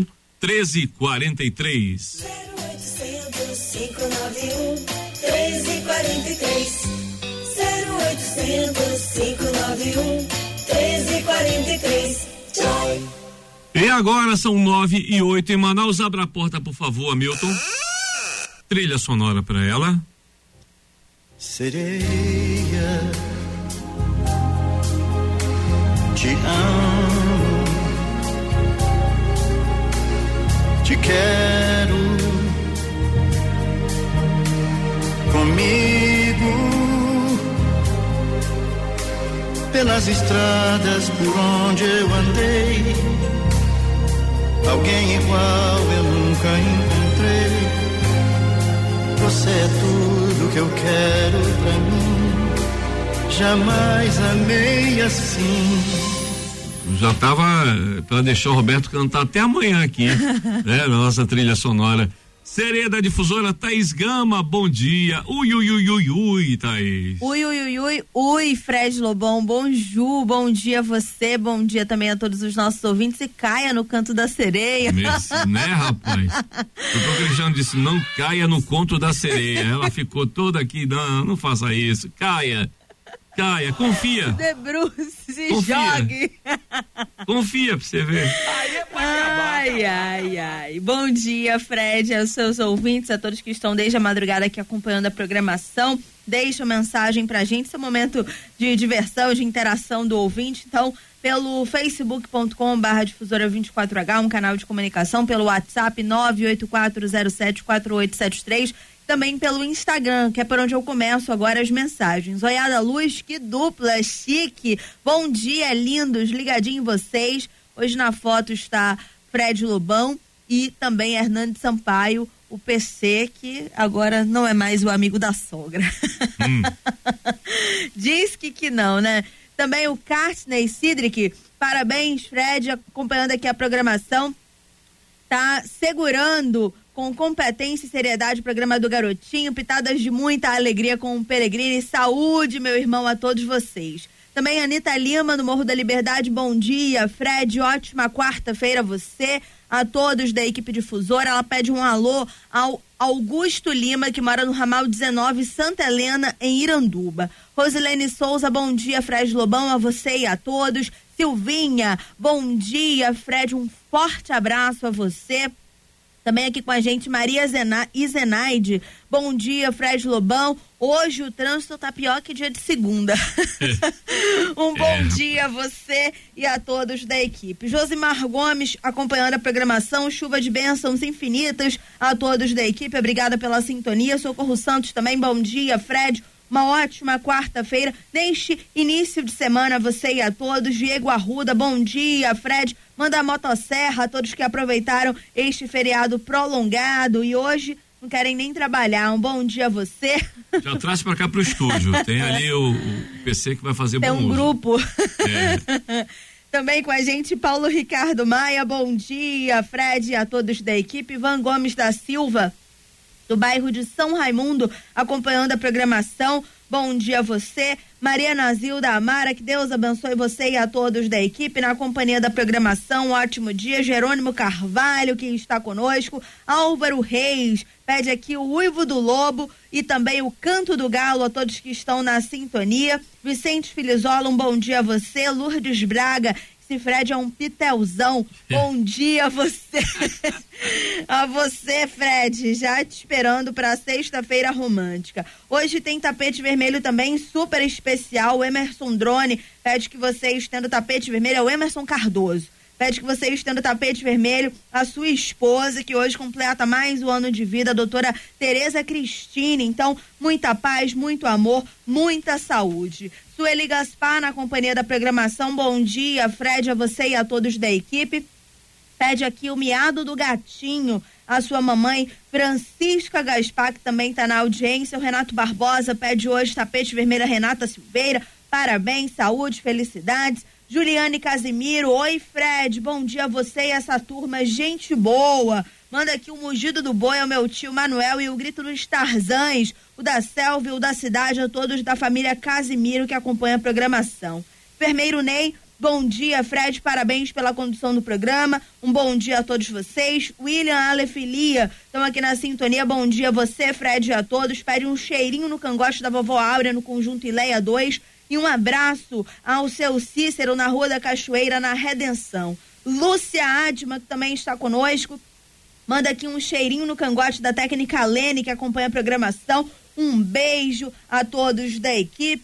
1343. 0800 591 1343. 0800 591 1343. Joy. E agora são 9:08 em Manaus. Abra a porta, por favor, Hamilton. Trilha sonora para ela. Sereia, te amo, te quero comigo pelas estradas por onde eu andei. Alguém igual eu nunca encontrei. Você é tudo que eu quero pra mim. Jamais amei assim. Já tava pra deixar o Roberto cantar até amanhã aqui, né? Na nossa trilha sonora. Sereia da Difusora, Thaís Gama, bom dia. Ui, Thaís. Ui, Fred Lobão, bom dia a você, bom dia também a todos os nossos ouvintes e caia no canto da sereia. Né, rapaz? O Cristiano disse, não caia no conto da sereia. Ela ficou toda aqui, não faça isso, caia, confia. Debruce, se confia. Jogue. Confia pra você ver. Ai. Bom dia, Fred, aos seus ouvintes, a todos que estão desde a madrugada aqui acompanhando a programação. Deixa uma mensagem pra gente, esse é um momento de diversão, de interação do ouvinte. Então, pelo facebook.com/difusora24H, um canal de comunicação, pelo WhatsApp 984074873, também pelo Instagram, que é por onde eu começo agora as mensagens. Oiada Luz, que dupla chique. Bom dia, lindos, ligadinho em vocês. Hoje na foto está Fred Lobão e também Hernandes Sampaio, o PC, que agora não é mais o amigo da sogra. Diz que não, né? Também o Cartney Sidrick, parabéns, Fred, acompanhando aqui a programação, tá segurando com competência e seriedade o programa do Garotinho, pitadas de muita alegria com o Peregrine. Saúde, meu irmão, a todos vocês. Também Anitta Lima, no Morro da Liberdade, bom dia, Fred, ótima quarta-feira a você, a todos da equipe difusora. Ela pede um alô ao Augusto Lima, que mora no ramal 19, Santa Helena, em Iranduba. Rosilene Souza, bom dia, Fred Lobão, a você e a todos. Silvinha, bom dia, Fred, um forte abraço a você. Também aqui com a gente, Maria Zenaide. Bom dia, Fred Lobão. Hoje o trânsito tá pior que dia de segunda. Um bom dia a você e a todos da equipe. Josimar Gomes acompanhando a programação. Chuva de bênçãos infinitas a todos da equipe. Obrigada pela sintonia. Socorro Santos também. Bom dia, Fred. Uma ótima quarta-feira, neste início de semana, você e a todos. Diego Arruda, bom dia, Fred. Manda a motosserra a todos que aproveitaram este feriado prolongado e hoje não querem nem trabalhar. Um bom dia a você. Já traz pra cá pro estúdio. Tem ali o PC que vai fazer bom uso. Tem um grupo. É. Também com a gente, Paulo Ricardo Maia, bom dia, Fred e a todos da equipe. Ivan Gomes da Silva, do bairro de São Raimundo, acompanhando a programação. Bom dia a você. Maria Nazilda Amara, que Deus abençoe você e a todos da equipe na companhia da programação. Um ótimo dia. Jerônimo Carvalho, que está conosco. Álvaro Reis, pede aqui o Uivo do Lobo e também o Canto do Galo a todos que estão na sintonia. Vicente Filizola, um bom dia a você. Lourdes Braga, esse Fred é um pitelzão. Bom dia a você. A você, Fred, já te esperando para sexta-feira romântica. Hoje tem tapete vermelho também, super especial. O Emerson Drone pede que você estenda o tapete vermelho. É o Emerson Cardoso. Pede que você estenda o tapete vermelho à sua esposa, que hoje completa mais um ano de vida, a doutora Tereza Cristine. Então, muita paz, muito amor, muita saúde. Sueli Gaspar, na companhia da programação. Bom dia, Fred, a você e a todos da equipe. Pede aqui o miado do gatinho, a sua mamãe Francisca Gaspar, que também está na audiência. O Renato Barbosa pede hoje tapete vermelho a Renata Silveira. Parabéns, saúde, felicidades. Juliane Casimiro, oi Fred, bom dia a você e essa turma, gente boa. Manda aqui o mugido do boi ao meu tio Manuel e o grito dos Tarzãs, o da selva e o da cidade, a todos da família Casimiro que acompanha a programação. Enfermeiro Ney, bom dia Fred, parabéns pela condução do programa, um bom dia a todos vocês. William Aleph e Lia, estão aqui na sintonia, bom dia a você Fred e a todos. Pede um cheirinho no cangote da vovó Áurea no Conjunto Ileia 2 e um abraço ao seu Cícero na Rua da Cachoeira, na Redenção. Lúcia Adma, que também está conosco, manda aqui um cheirinho no cangote da técnica Lene, que acompanha a programação. Um beijo a todos da equipe.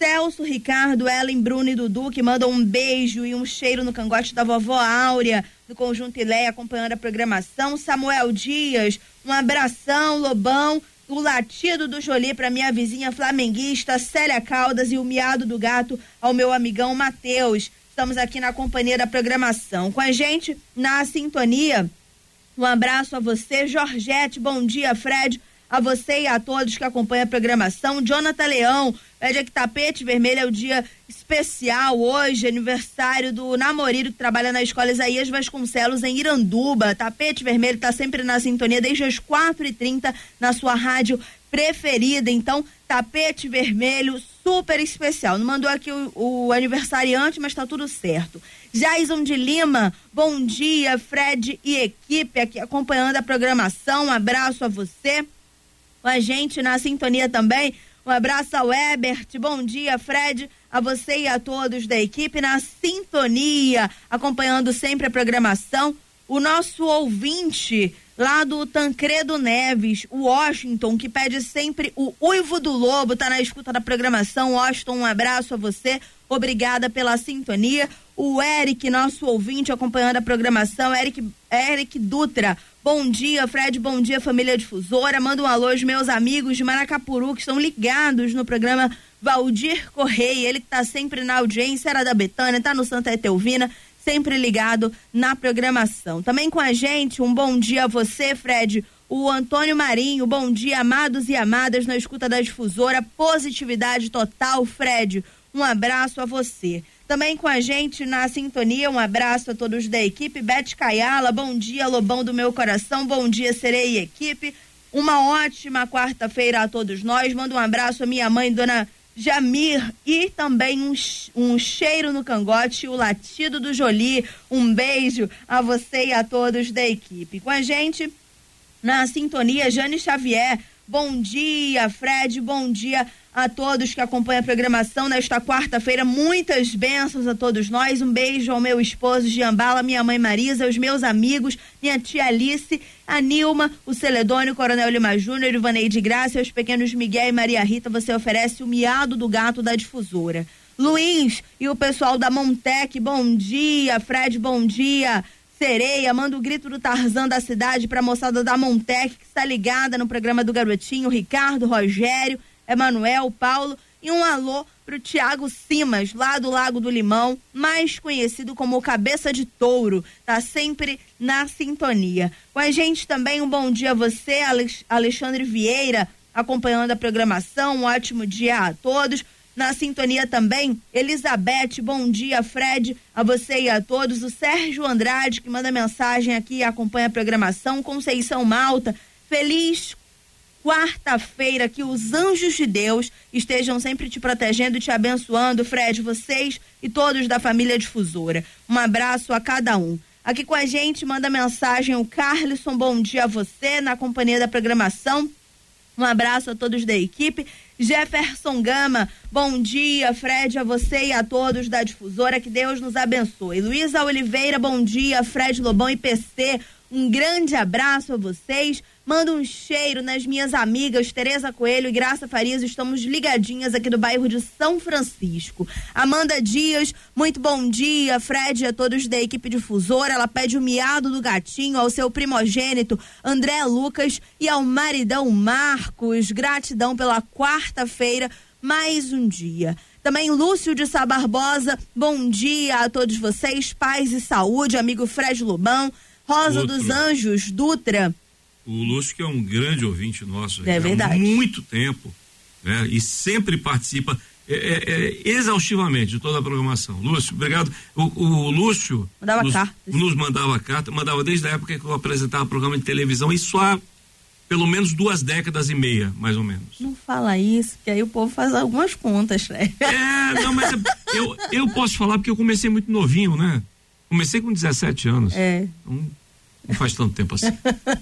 Celso, Ricardo, Ellen, Bruno e Dudu, que mandam um beijo e um cheiro no cangote da vovó Áurea, do Conjunto Ileia, acompanhando a programação. Samuel Dias, um abração, Lobão. O latido do Jolie para minha vizinha flamenguista, Célia Caldas, e o miado do gato ao meu amigão Matheus. Estamos aqui na companhia da programação. Com a gente na sintonia, um abraço a você, Jorgette, bom dia, Fred, a você e a todos que acompanham a programação. Jonathan Leão, pede aqui tapete vermelho, é o dia especial hoje, aniversário do Namorido, que trabalha na escola Isaías Vasconcelos, em Iranduba. Tapete vermelho está sempre na sintonia, desde as 4h30, na sua rádio preferida. Então, tapete vermelho, super especial. Não mandou aqui o aniversariante, mas tá tudo certo. Jason de Lima, bom dia, Fred e equipe aqui acompanhando a programação. Um abraço a você. Com a gente na sintonia também, um abraço ao Ebert, bom dia, Fred, a você e a todos da equipe na sintonia, acompanhando sempre a programação. O nosso ouvinte lá do Tancredo Neves, o Washington, que pede sempre o Uivo do Lobo, tá na escuta da programação. Washington, um abraço a você, obrigada pela sintonia. O Eric, nosso ouvinte, acompanhando a programação, Eric Dutra, bom dia, Fred, bom dia, família difusora. Manda um alô aos meus amigos de Maracapuru que estão ligados no programa. Valdir Correia, ele que tá sempre na audiência, era da Betânia, tá no Santa Etelvina, sempre ligado na programação. Também com a gente, um bom dia a você, Fred, o Antônio Marinho, bom dia, amados e amadas na escuta da difusora, positividade total, Fred, um abraço a você. Também com a gente na sintonia, um abraço a todos da equipe. Beth Caiala, bom dia, Lobão do meu coração, bom dia, Sereia e equipe. Uma ótima quarta-feira a todos nós. Mando um abraço à minha mãe, dona Jamir, e também um cheiro no cangote, o latido do Jolie. Um beijo a você e a todos da equipe. Com a gente na sintonia, Jane Xavier, bom dia, Fred, bom dia a todos que acompanham a programação nesta quarta-feira. Muitas bênçãos a todos nós. Um beijo ao meu esposo Giambala, minha mãe Marisa, aos meus amigos, minha tia Alice, a Nilma, o Celedônio, o Coronel Lima Júnior, Ivaneide Graça, aos pequenos Miguel e Maria Rita. Você oferece o miado do gato da difusora. Luiz e o pessoal da Montec, bom dia, Fred, bom dia. Sereia, manda o grito do Tarzan da cidade pra moçada da Montec, que está ligada no programa do Garotinho, Ricardo, Rogério, Emanuel, Paulo, e um alô pro Tiago Simas, lá do Lago do Limão, mais conhecido como Cabeça de Touro, tá sempre na sintonia. Com a gente também, um bom dia a você, Alexandre Vieira, acompanhando a programação, um ótimo dia a todos. Na sintonia também, Elizabeth, bom dia, Fred, a você e a todos. O Sérgio Andrade, que manda mensagem aqui e acompanha a programação. Conceição Malta, feliz quarta-feira, que os anjos de Deus estejam sempre te protegendo e te abençoando, Fred, vocês e todos da família difusora. Um abraço a cada um. Aqui com a gente, manda mensagem o Carlisson, bom dia a você, na companhia da programação. Um abraço a todos da equipe. Jefferson Gama, bom dia, Fred, a você e a todos da difusora, que Deus nos abençoe. Luísa Oliveira, bom dia, Fred, Lobão e PC, um grande abraço a vocês. Manda um cheiro nas minhas amigas Tereza Coelho e Graça Farias, estamos ligadinhas aqui do bairro de São Francisco. Amanda Dias, muito bom dia, Fred, a todos da equipe difusora. Ela pede o miado do gatinho ao seu primogênito André Lucas e ao maridão Marcos. Gratidão pela quarta-feira, mais um dia. Também Lúcio de Sá Barbosa, bom dia a todos vocês, paz e saúde, amigo Fred Lobão. Rosa dos Anjos Dutra. O Lúcio, que é um grande ouvinte nosso, é verdade, há muito tempo, né? E sempre participa exaustivamente de toda a programação. Lúcio, obrigado. O Lúcio nos mandava carta, mandava desde a época que eu apresentava programa de televisão, isso há pelo menos 2 décadas e meia, mais ou menos. Não fala isso, que aí o povo faz algumas contas, né? Não, mas eu posso falar porque eu comecei muito novinho, né? Comecei com 17 anos. Então, não faz tanto tempo assim.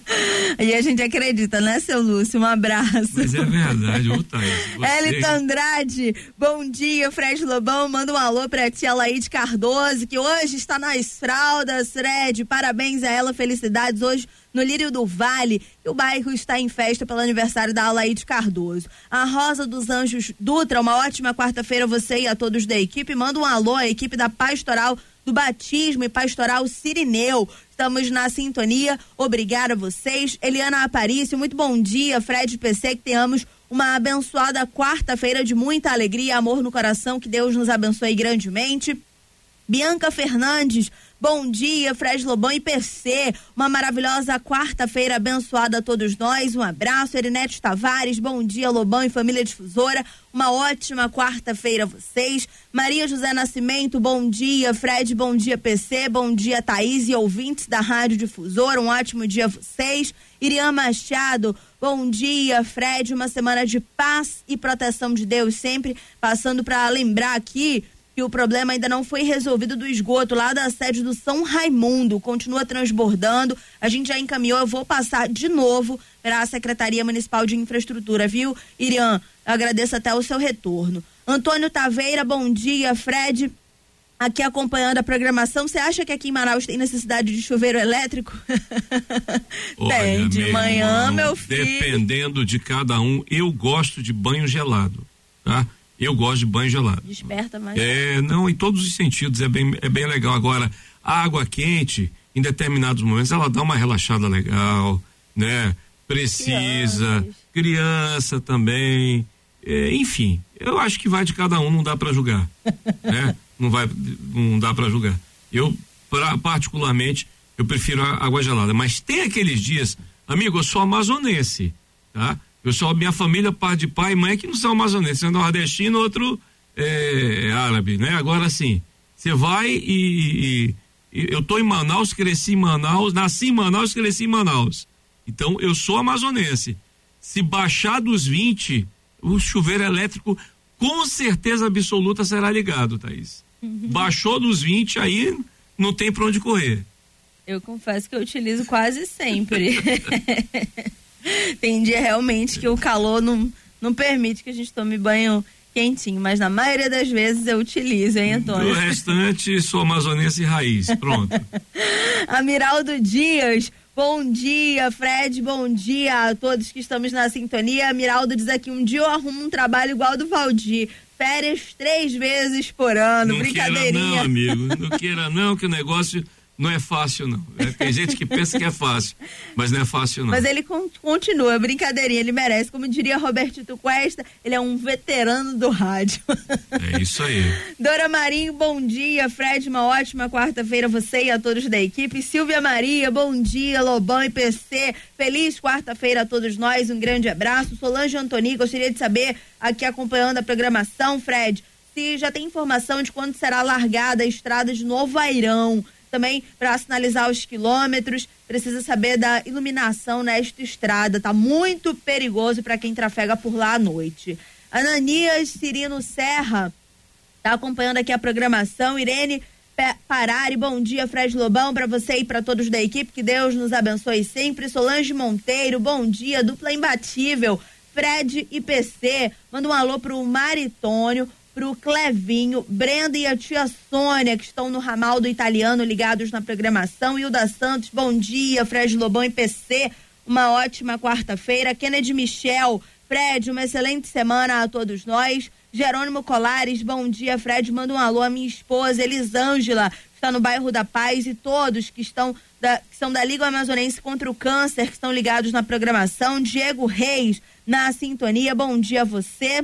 E a gente acredita, né, seu Lúcio? Um abraço. Mas é verdade, Elita Andrade, bom dia, Fred Lobão, manda um alô pra tia Laide Cardoso, que hoje está nas fraldas, Fred, parabéns a ela, felicidades, hoje no Lírio do Vale, e o bairro está em festa pelo aniversário da Alaide Cardoso. A Rosa dos Anjos Dutra, uma ótima quarta-feira a você e a todos da equipe. Manda um alô à equipe da Pastoral do Batismo e Pastoral Cirineu. Estamos na sintonia. Obrigada a vocês. Eliana Aparício, muito bom dia. Fred PC, que tenhamos uma abençoada quarta-feira de muita alegria e amor no coração. Que Deus nos abençoe grandemente. Bianca Fernandes, bom dia, Fred Lobão e PC, uma maravilhosa quarta-feira abençoada a todos nós, um abraço. Erinete Tavares, bom dia, Lobão e família difusora, uma ótima quarta-feira a vocês. Maria José Nascimento, bom dia, Fred, bom dia, PC, bom dia, Thaís e ouvintes da Rádio Difusora, um ótimo dia a vocês. Iriam Machado, bom dia, Fred, uma semana de paz e proteção de Deus sempre, passando para lembrar aqui que o problema ainda não foi resolvido do esgoto lá da sede do São Raimundo, continua transbordando, a gente já encaminhou, eu vou passar de novo para a Secretaria Municipal de Infraestrutura, viu, Iriam? Agradeço até o seu retorno. Antônio Taveira, bom dia, Fred, aqui acompanhando a programação. Você acha que aqui em Manaus tem necessidade de chuveiro elétrico? Tem, de manhã, irmão, meu filho. Dependendo de cada um, eu gosto de banho gelado, tá? Eu gosto de banho gelado. Desperta mais. Não, em todos os sentidos, é bem legal. Agora, a água quente, em determinados momentos, ela dá uma relaxada legal, né? Precisa, criança também, enfim, eu acho que vai de cada um, não dá pra julgar, né? Não dá pra julgar. Eu, particularmente, eu prefiro a água gelada, mas tem aqueles dias, amigo, eu sou amazonense, tá? Minha família, de pai e mãe, que não são amazonenses, é nordestino, outro árabe, né? Agora sim, você vai e eu tô em Manaus, cresci em Manaus, nasci em Manaus, cresci em Manaus. Então, eu sou amazonense. Se baixar dos 20, o chuveiro elétrico, com certeza absoluta, será ligado, Thaís. Baixou dos 20, aí não tem pra onde correr. Eu confesso que eu utilizo quase sempre. Tem dia realmente que o calor não permite que a gente tome banho quentinho, mas na maioria das vezes eu utilizo, hein, Antônio? O restante, sou amazonense raiz, pronto. Amiraldo Dias, bom dia, Fred, bom dia a todos que estamos na sintonia. Amiraldo diz aqui, um dia eu arrumo um trabalho igual do Valdir, férias 3 vezes por ano, não brincadeirinha. Não queira não, amigo, não queira não, que o negócio não é fácil não, tem gente que pensa que é fácil, mas não é fácil não. Mas ele continua, brincadeirinha, ele merece, como diria Robertito Cuesta, ele é um veterano do rádio. É isso aí. Dora Marinho, bom dia, Fred, uma ótima quarta-feira a você e a todos da equipe. Silvia Maria, bom dia, Lobão e PC, feliz quarta-feira a todos nós, um grande abraço. Solange Antoni, gostaria de saber, aqui acompanhando a programação, Fred, se já tem informação de quando será largada a estrada de Novo Airão. Também para sinalizar os quilômetros, precisa saber da iluminação nesta estrada, tá muito perigoso para quem trafega por lá à noite. Ananias Cirino Serra tá acompanhando aqui a programação. Irene Parari, bom dia, Fred Lobão, para você e para todos da equipe, que Deus nos abençoe sempre. Solange Monteiro, bom dia, dupla imbatível, Fred e PC, manda um alô pro Maritônio, pro Clevinho, Brenda e a tia Sônia, que estão no ramal do Italiano ligados na programação. Hilda Santos, bom dia, Fred Lobão e PC, uma ótima quarta-feira. Kennedy Michel, Fred, uma excelente semana a todos nós. Jerônimo Colares, bom dia, Fred, manda um alô à minha esposa Elisângela, que está no bairro da Paz, e todos que são da Liga Amazonense contra o Câncer, que estão ligados na programação. Diego Reis, na sintonia, bom dia a você.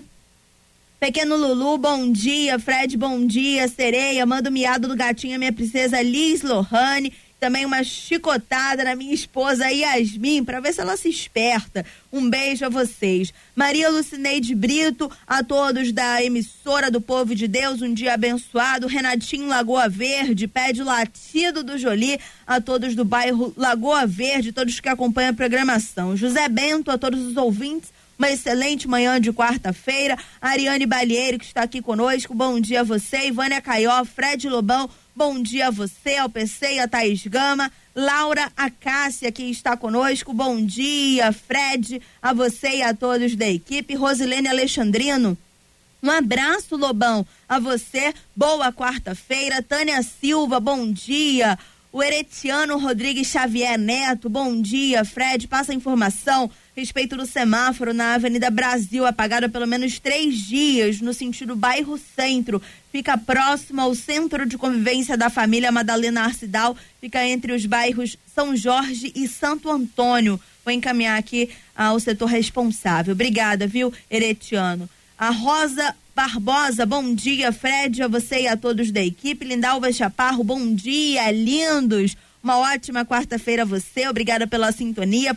Pequeno Lulu, bom dia, Fred, bom dia, Sereia, manda um miado do gatinho a minha princesa Liz Lohane, também uma chicotada na minha esposa Yasmin, para ver se ela se esperta. Um beijo a vocês. Maria Lucineide Brito, a todos da emissora do Povo de Deus, um dia abençoado. Renatinho Lagoa Verde, pede o latido do Jolie, a todos do bairro Lagoa Verde, todos que acompanham a programação. José Bento, a todos os ouvintes, uma excelente manhã de quarta-feira. Ariane Balieiro, que está aqui conosco, bom dia a você. Ivânia Caió, Fred Lobão, bom dia a você, ao PC e a Thaís Gama. Laura Acácia, que está conosco, bom dia, Fred, a você e a todos da equipe. Rosilene Alexandrino, um abraço, Lobão, a você, boa quarta-feira. Tânia Silva, bom dia. O Heretiano Rodrigues Xavier Neto, bom dia, Fred, passa a informação a respeito do semáforo na Avenida Brasil, apagado há pelo menos 3 dias, no sentido bairro Centro, fica próximo ao Centro de Convivência da Família Madalena Arcidal, fica entre os bairros São Jorge e Santo Antônio. Vou encaminhar aqui ao setor responsável. Obrigada, viu, Heretiano. A Rosa Barbosa, bom dia, Fred, a você e a todos da equipe. Lindalva Chaparro, bom dia, lindos. Uma ótima quarta-feira a você, obrigada pela sintonia.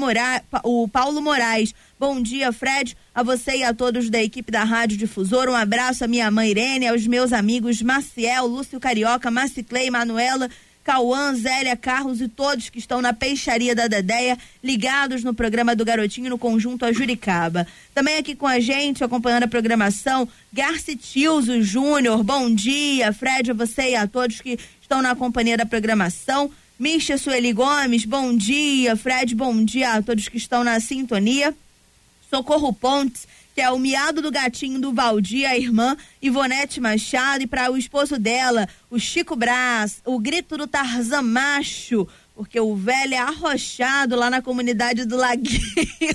O Paulo Moraes, bom dia, Fred, a você e a todos da equipe da Rádio Difusora. Um abraço à minha mãe Irene, aos meus amigos Maciel, Lúcio Carioca, Maciclei, Manuela, Cauã, Zélia, Carlos e todos que estão na peixaria da Dedéia, ligados no programa do Garotinho no Conjunto a Juricaba. Também aqui com a gente, acompanhando a programação, Garcitilzo Júnior, bom dia, Fred, a você e a todos que estão na companhia da programação. Misha Sueli Gomes, bom dia, Fred, bom dia a todos que estão na sintonia. Socorro Pontes, que é o miado do gatinho do Valdir, a irmã Ivonete Machado, e para o esposo dela, o Chico Brás, o grito do Tarzan Macho, porque o velho é arrochado lá na comunidade do Laguinho.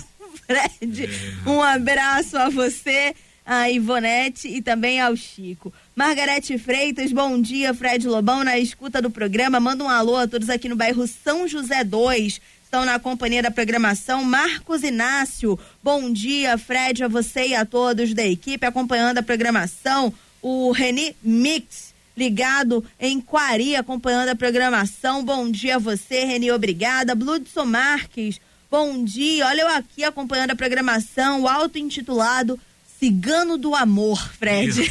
Fred, um abraço a você, a Ivonete e também ao Chico. Margarete Freitas, bom dia, Fred Lobão, na escuta do programa, manda um alô a todos aqui no bairro São José 2, estão na companhia da programação. Marcos Inácio, bom dia, Fred, a você e a todos da equipe acompanhando a programação. O Reni Mix, ligado em Quari, acompanhando a programação. Bom dia a você, Reni, obrigada. Bludson Marques, bom dia, olha eu aqui acompanhando a programação, o auto-intitulado Cigano do Amor, Fred.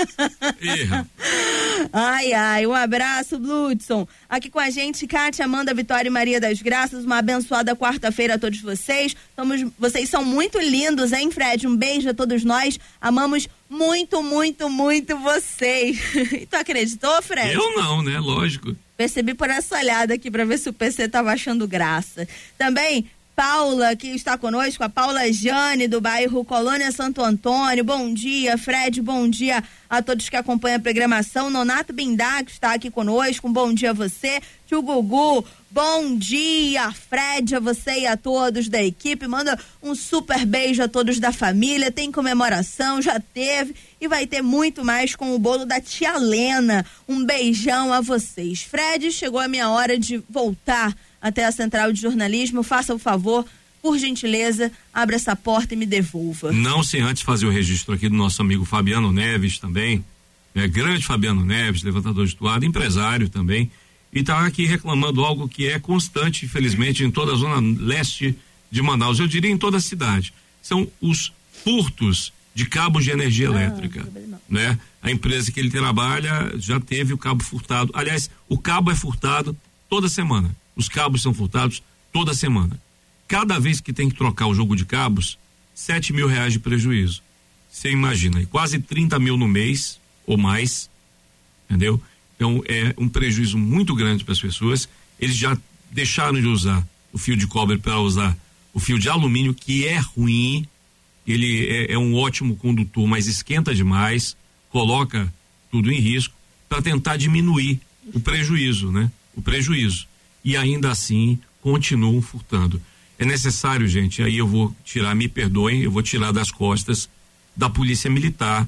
Erra. Ai, um abraço, Bludson. Aqui com a gente, Kátia, Amanda, Vitória e Maria das Graças. Uma abençoada quarta-feira a todos vocês. Vocês são muito lindos, hein, Fred? Um beijo a todos nós. Amamos muito, muito, muito vocês. E tu acreditou, Fred? Eu não, né? Lógico. Percebi por essa olhada aqui pra ver se o PC tava achando graça. Também Paula, que está conosco, a Paula Jane, do bairro Colônia Santo Antônio. Bom dia, Fred, bom dia a todos que acompanham a programação. Nonato Bindá, que está aqui conosco, um bom dia a você. Tio Gugu, bom dia, Fred, a você e a todos da equipe. Manda um super beijo a todos da família. Tem comemoração, já teve e vai ter muito mais com o bolo da tia Lena. Um beijão a vocês. Fred, chegou a minha hora de voltar até a Central de Jornalismo. Faça o favor, por gentileza, abra essa porta e me devolva. Não sem antes fazer o registro aqui do nosso amigo Fabiano Neves também, grande Fabiano Neves, levantador de toada, empresário também, e está aqui reclamando algo que é constante, infelizmente, em toda a zona leste de Manaus, eu diria em toda a cidade, são os furtos de cabos de energia elétrica, né? A empresa que ele trabalha já teve o cabo furtado, aliás, o cabo é furtado toda semana. Os cabos são furtados toda semana. Cada vez que tem que trocar o jogo de cabos, R$7 mil de prejuízo. Você imagina, quase 30 mil no mês ou mais, entendeu? Então é um prejuízo muito grande para as pessoas. Eles já deixaram de usar o fio de cobre para usar o fio de alumínio, que é ruim. Ele é um ótimo condutor, mas esquenta demais, coloca tudo em risco para tentar diminuir o prejuízo, né? O prejuízo. E ainda assim continuam furtando. É necessário, gente, aí eu vou tirar, me perdoem, eu vou tirar das costas da polícia militar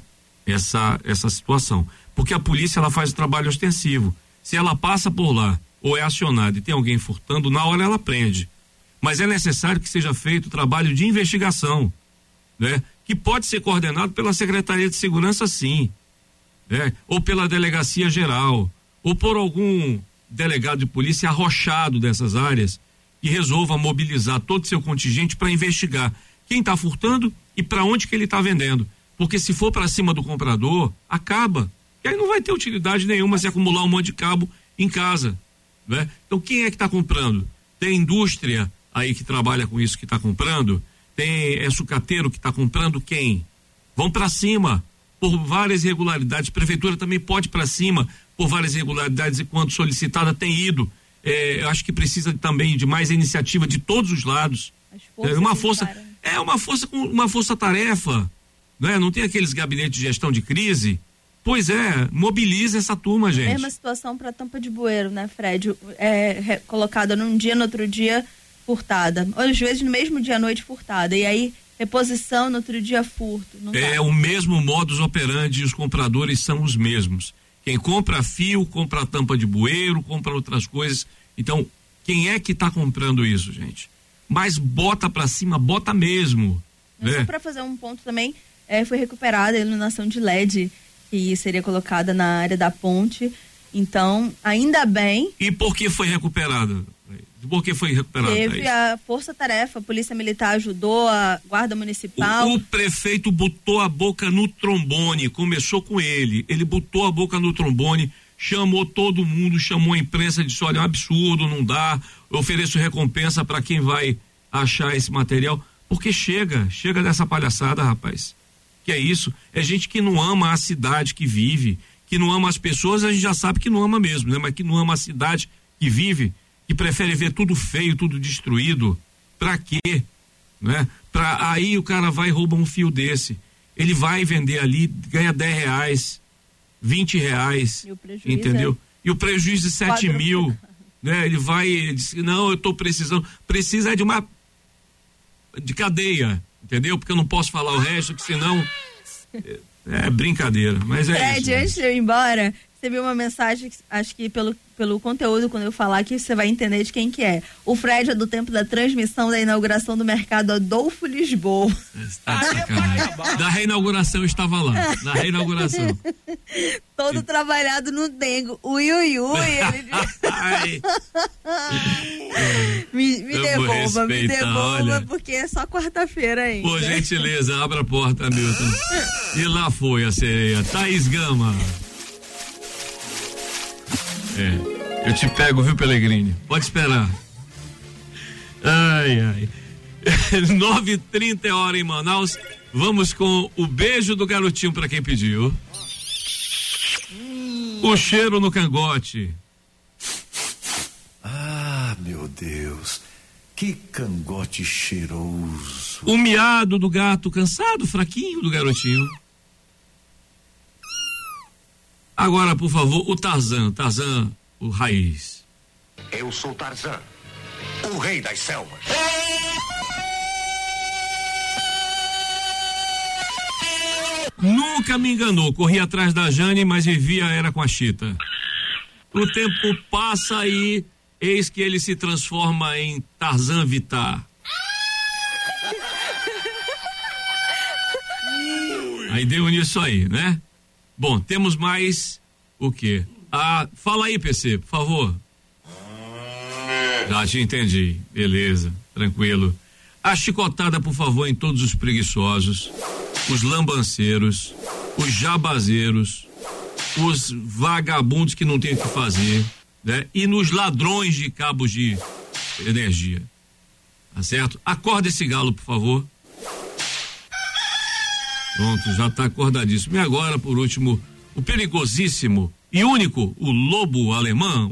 essa situação, porque a polícia ela faz o trabalho ostensivo. Se ela passa por lá ou é acionada e tem alguém furtando, na hora ela prende, mas é necessário que seja feito o trabalho de investigação, né? Que pode ser coordenado pela Secretaria de Segurança, sim, né? Ou pela Delegacia Geral, ou por algum delegado de polícia arrochado dessas áreas que resolva mobilizar todo o seu contingente para investigar quem está furtando e para onde que ele está vendendo, porque se for para cima do comprador, acaba, e aí não vai ter utilidade nenhuma se acumular um monte de cabo em casa, né? Então quem é que está comprando? Tem indústria aí que trabalha com isso que está comprando? Tem sucateiro que está comprando? Quem? Vão para cima por várias irregularidades. Prefeitura também pode ir para cima por várias irregularidades e quando solicitada tem ido. Acho que precisa também de mais iniciativa de todos os lados. Uma força-tarefa, né? Não tem aqueles gabinetes de gestão de crise Pois é, mobiliza essa turma, gente. Mesma situação para tampa de bueiro, né, Fred? Colocada num dia, no outro dia, furtada. Às vezes no mesmo dia à noite, furtada. E aí, reposição, no outro dia, furto. Não dá. O mesmo modus operandi, os compradores são os mesmos. Quem compra fio, compra tampa de bueiro, compra outras coisas. Então, quem é que está comprando isso, gente? Mas bota pra cima, bota mesmo. Né? Só para fazer um ponto também, foi recuperada a iluminação de LED que seria colocada na área da ponte. Então, ainda bem. E por que foi recuperada? Por que foi recuperada? Teve a força-tarefa, a Polícia Militar ajudou, a Guarda Municipal. O prefeito botou a boca no trombone, começou com ele. Ele botou a boca no trombone, chamou todo mundo, chamou a imprensa, disse: olha, é um absurdo, não dá, eu ofereço recompensa para quem vai achar esse material. Porque chega dessa palhaçada, rapaz. Que é isso? É gente que não ama a cidade que vive, que não ama as pessoas, a gente já sabe que não ama mesmo, né? Mas que não ama a cidade que vive, que prefere ver tudo feio, tudo destruído. Pra quê? Né? Aí o cara vai e rouba um fio desse. Ele vai vender ali, ganha R$10, R$20, entendeu? E o prejuízo de 7 mil, né? Ele vai e diz: não, eu tô precisando. Precisa de cadeia, entendeu? Porque eu não posso falar o resto, que senão é brincadeira, mas Fred, isso. Antes de eu ir embora, você viu uma mensagem, acho que pelo conteúdo, quando eu falar aqui, você vai entender de quem que é. O Fred é do tempo da transmissão da inauguração do mercado Adolfo Lisboa. Da reinauguração eu estava lá, na reinauguração. Todo trabalhado no dengo, ele me devolva, porque é só quarta-feira ainda. Por gentileza, abra a porta, Milton. E lá foi a sereia, Thaís Gama. Eu te pego, viu, Pelegrini? Pode esperar. Ai. 9h30 é hora em Manaus. Vamos com o beijo do garotinho pra quem pediu. O cheiro no cangote. Ah, meu Deus. Que cangote cheiroso. O miado do gato cansado, fraquinho do garotinho. Agora, por favor, o Tarzan, o raiz. Eu sou Tarzan, o rei das selvas. Nunca me enganou, corri atrás da Jane, mas vivia era com a Chita. O tempo passa e eis que ele se transforma em Tarzan Vitar. Aí deu nisso aí, né? Bom, temos mais o quê? Fala aí, PC, por favor. Já te entendi, beleza, tranquilo. A chicotada, por favor, em todos os preguiçosos, os lambanceiros, os jabazeiros, os vagabundos que não tem o que fazer, né? E nos ladrões de cabos de energia, tá certo? Acorda esse galo, por favor. Pronto, já tá acordadíssimo. E agora, por último, o perigosíssimo e único, o lobo alemão.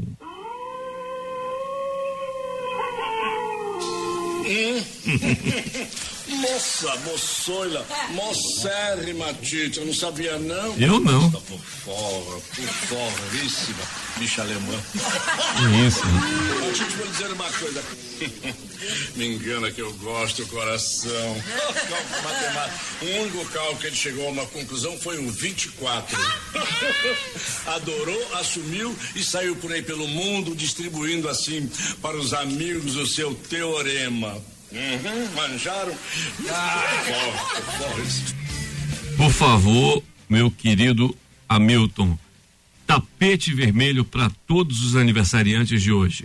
Moçoila, moçérrima, Tite, eu não sabia não. Eu não. Tá por foríssima, bicha alemã. Isso. Tite, vou dizer uma coisa. Me engana que eu gosto do coração. Cálculo matemático. O único cálculo que ele chegou a uma conclusão foi um 24. Adorou, assumiu e saiu por aí pelo mundo distribuindo assim para os amigos o seu teorema. Manjaram? Por favor, meu querido Hamilton, tapete vermelho para todos os aniversariantes de hoje.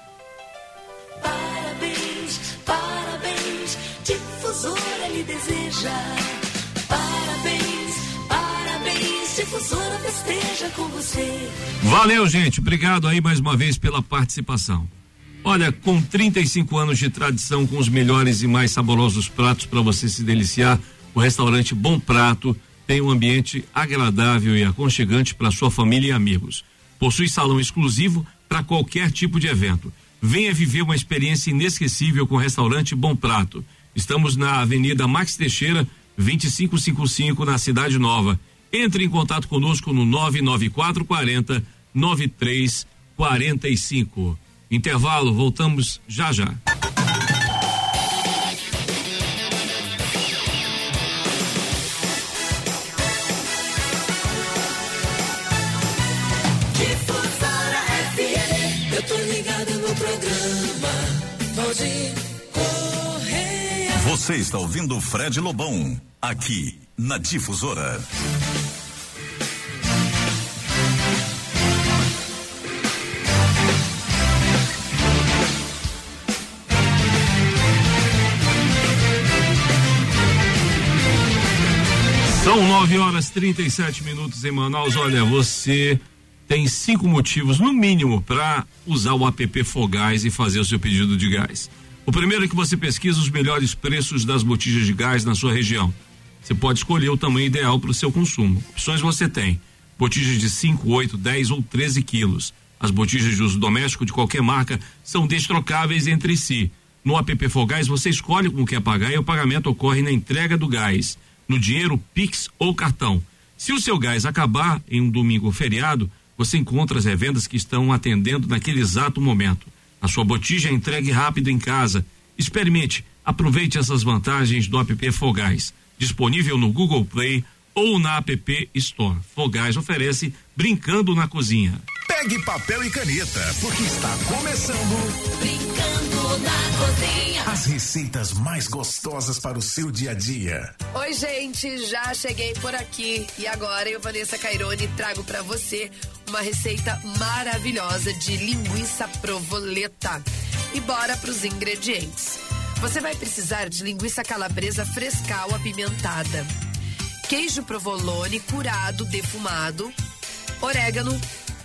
Parabéns, parabéns, Difusora lhe deseja. Parabéns, parabéns, Difusora festeja com você. Valeu, gente, obrigado aí mais uma vez pela participação. Olha, com 35 anos de tradição, com os melhores e mais saborosos pratos para você se deliciar, o restaurante Bom Prato tem um ambiente agradável e aconchegante para sua família e amigos. Possui salão exclusivo para qualquer tipo de evento. Venha viver uma experiência inesquecível com o restaurante Bom Prato. Estamos na Avenida Max Teixeira, 2555, na Cidade Nova. Entre em contato conosco no 99440 9345. Intervalo, voltamos já já. Eu tô ligado no programa, pode correr. Você está ouvindo Fred Lobão, aqui na Difusora. São 9h37 em Manaus. Olha, você tem 5 motivos, no mínimo, para usar o app Fogás e fazer o seu pedido de gás. O primeiro é que você pesquisa os melhores preços das botijas de gás na sua região. Você pode escolher o tamanho ideal para o seu consumo. Opções você tem: botijas de 5, 8, 10 ou 13 quilos. As botijas de uso doméstico de qualquer marca são destrocáveis entre si. No app Fogás você escolhe como quer pagar e o pagamento ocorre na entrega do gás, no dinheiro, Pix ou cartão. Se o seu gás acabar em um domingo ou feriado, você encontra as revendas que estão atendendo naquele exato momento. A sua botija é entregue rápido em casa. Experimente, aproveite essas vantagens do app Fogás, disponível no Google Play ou na App Store. Fogás oferece Brincando na Cozinha. Pegue papel e caneta, porque está começando Brincando na Cozinha. as receitas mais gostosas para o seu dia a dia. Oi, gente, já cheguei por aqui e agora eu, Vanessa Caironi, trago pra você uma receita maravilhosa de linguiça provoleta. E bora pros ingredientes. Você vai precisar de linguiça calabresa frescal apimentada, queijo provolone curado defumado, orégano,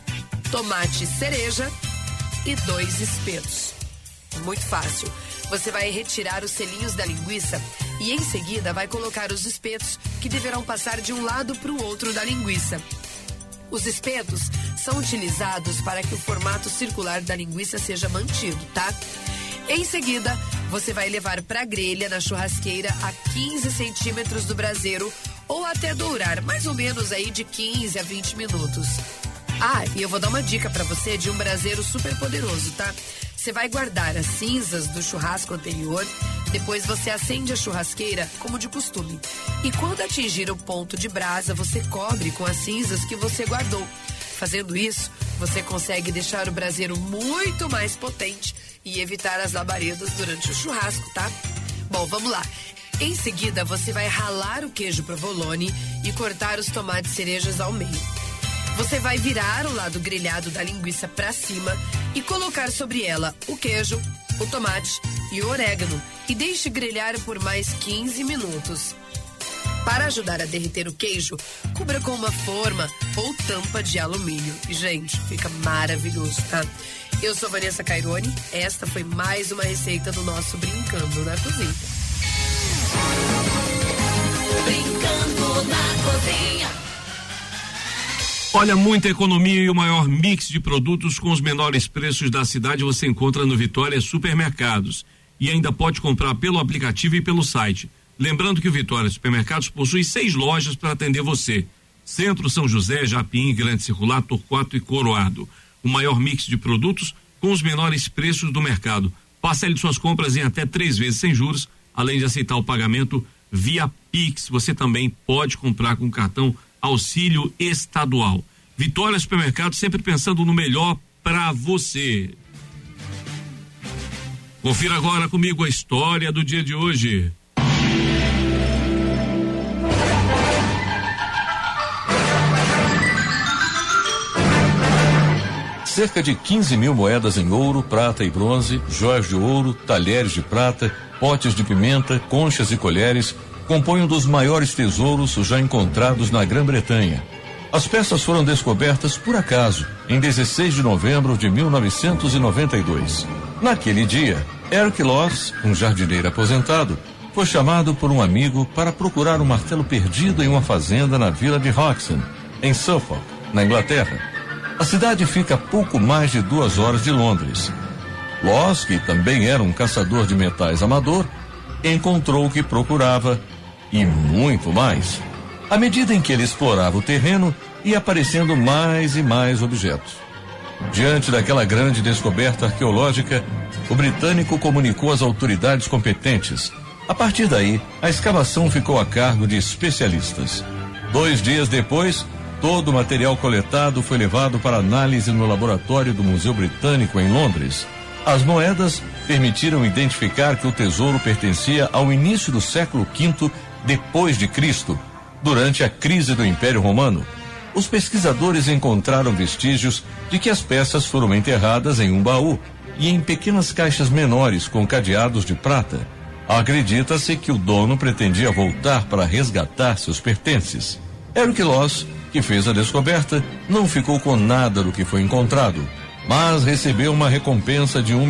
tomate cereja e 2 espetos. Muito fácil. Você vai retirar os selinhos da linguiça e em seguida vai colocar os espetos, que deverão passar de um lado para o outro da linguiça. Os espetos são utilizados para que o formato circular da linguiça seja mantido, tá? Em seguida, você vai levar para a grelha na churrasqueira a 15 centímetros do braseiro ou até dourar, mais ou menos aí de 15 a 20 minutos. Ah, e eu vou dar uma dica para você de um braseiro super poderoso, tá? Você vai guardar as cinzas do churrasco anterior, depois você acende a churrasqueira como de costume. E quando atingir o ponto de brasa, você cobre com as cinzas que você guardou. Fazendo isso, você consegue deixar o braseiro muito mais potente e evitar as labaredas durante o churrasco, tá? Bom, vamos lá. Em seguida, você vai ralar o queijo provolone e cortar os tomates cerejas ao meio. Você vai virar o lado grelhado da linguiça para cima e colocar sobre ela o queijo, o tomate e o orégano e deixe grelhar por mais 15 minutos. Para ajudar a derreter o queijo, cubra com uma forma ou tampa de alumínio. E, gente, fica maravilhoso, tá? Eu sou Vanessa Caironi, esta foi mais uma receita do nosso Brincando na Cozinha. Brincando na Cozinha. Olha, muita economia e o maior mix de produtos com os menores preços da cidade você encontra no Vitória Supermercados. E ainda pode comprar pelo aplicativo e pelo site. Lembrando que o Vitória Supermercados possui 6 lojas para atender você: Centro, São José, Japim, Grande Circular, Torquato e Coroado. O maior mix de produtos com os menores preços do mercado. Parcele suas compras em até 3 vezes sem juros, além de aceitar o pagamento via Pix. Você também pode comprar com cartão Auxílio Estadual. Vitória Supermercado, sempre pensando no melhor para você. Confira agora comigo a história do dia de hoje. Cerca de 15 mil moedas em ouro, prata e bronze, joias de ouro, talheres de prata, potes de pimenta, conchas e colheres compõem um dos maiores tesouros já encontrados na Grã-Bretanha. As peças foram descobertas por acaso, em 16 de novembro de 1992. Naquele dia, Eric Loss, um jardineiro aposentado, foi chamado por um amigo para procurar um martelo perdido em uma fazenda na vila de Hoxton, em Suffolk, na Inglaterra. A cidade fica a pouco mais de 2 horas de Londres. Loss, que também era um caçador de metais amador, encontrou o que procurava e muito mais. À medida em que ele explorava o terreno, ia aparecendo mais e mais objetos. Diante daquela grande descoberta arqueológica, o britânico comunicou às autoridades competentes. A partir daí, a escavação ficou a cargo de especialistas. 2 dias depois, todo o material coletado foi levado para análise no laboratório do Museu Britânico em Londres. As moedas permitiram identificar que o tesouro pertencia ao início do século V depois de Cristo, durante a crise do Império Romano. Os pesquisadores encontraram vestígios de que as peças foram enterradas em um baú e em pequenas caixas menores com cadeados de prata. Acredita-se que o dono pretendia voltar para resgatar seus pertences. Eric Loss, que fez a descoberta, não ficou com nada do que foi encontrado, mas recebeu uma recompensa de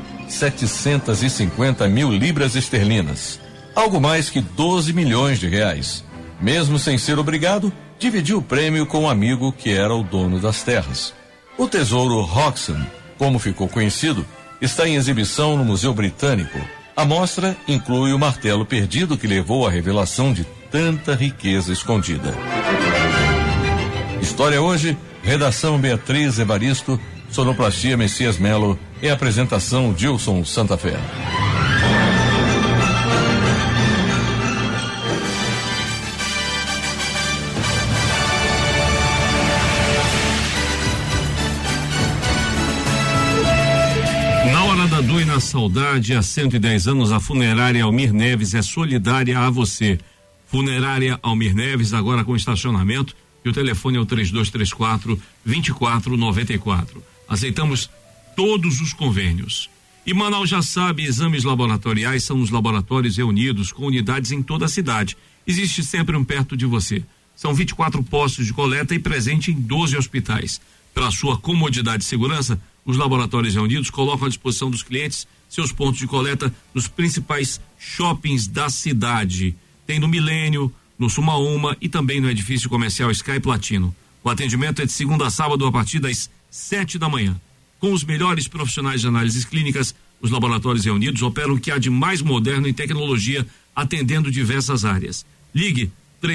1.750.000 libras esterlinas, algo mais que 12 milhões de reais. Mesmo sem ser obrigado, dividiu o prêmio com um amigo que era o dono das terras. O tesouro Roxham, como ficou conhecido, está em exibição no Museu Britânico. A mostra inclui o martelo perdido que levou à revelação de tanta riqueza escondida. História hoje, redação Beatriz Evaristo, sonoplastia Messias Melo e apresentação Gilson Santa Fé. Da dor e na saudade, há 110 anos, a Funerária Almir Neves é solidária a você. Funerária Almir Neves, agora com estacionamento, e o telefone é o 3234-2494. Aceitamos todos os convênios. E Manaus já sabe, exames laboratoriais são nos laboratórios reunidos com unidades em toda a cidade. Existe sempre um perto de você. São 24 postos de coleta e presente em 12 hospitais. Para sua comodidade e segurança, os laboratórios reunidos colocam à disposição dos clientes seus pontos de coleta nos principais shoppings da cidade. Tem no Milênio, no Sumaúma e também no edifício comercial Sky Platino. O atendimento é de segunda a sábado a partir das 7 da manhã. Com os melhores profissionais de análises clínicas, os laboratórios reunidos operam o que há de mais moderno em tecnologia, atendendo diversas áreas. Ligue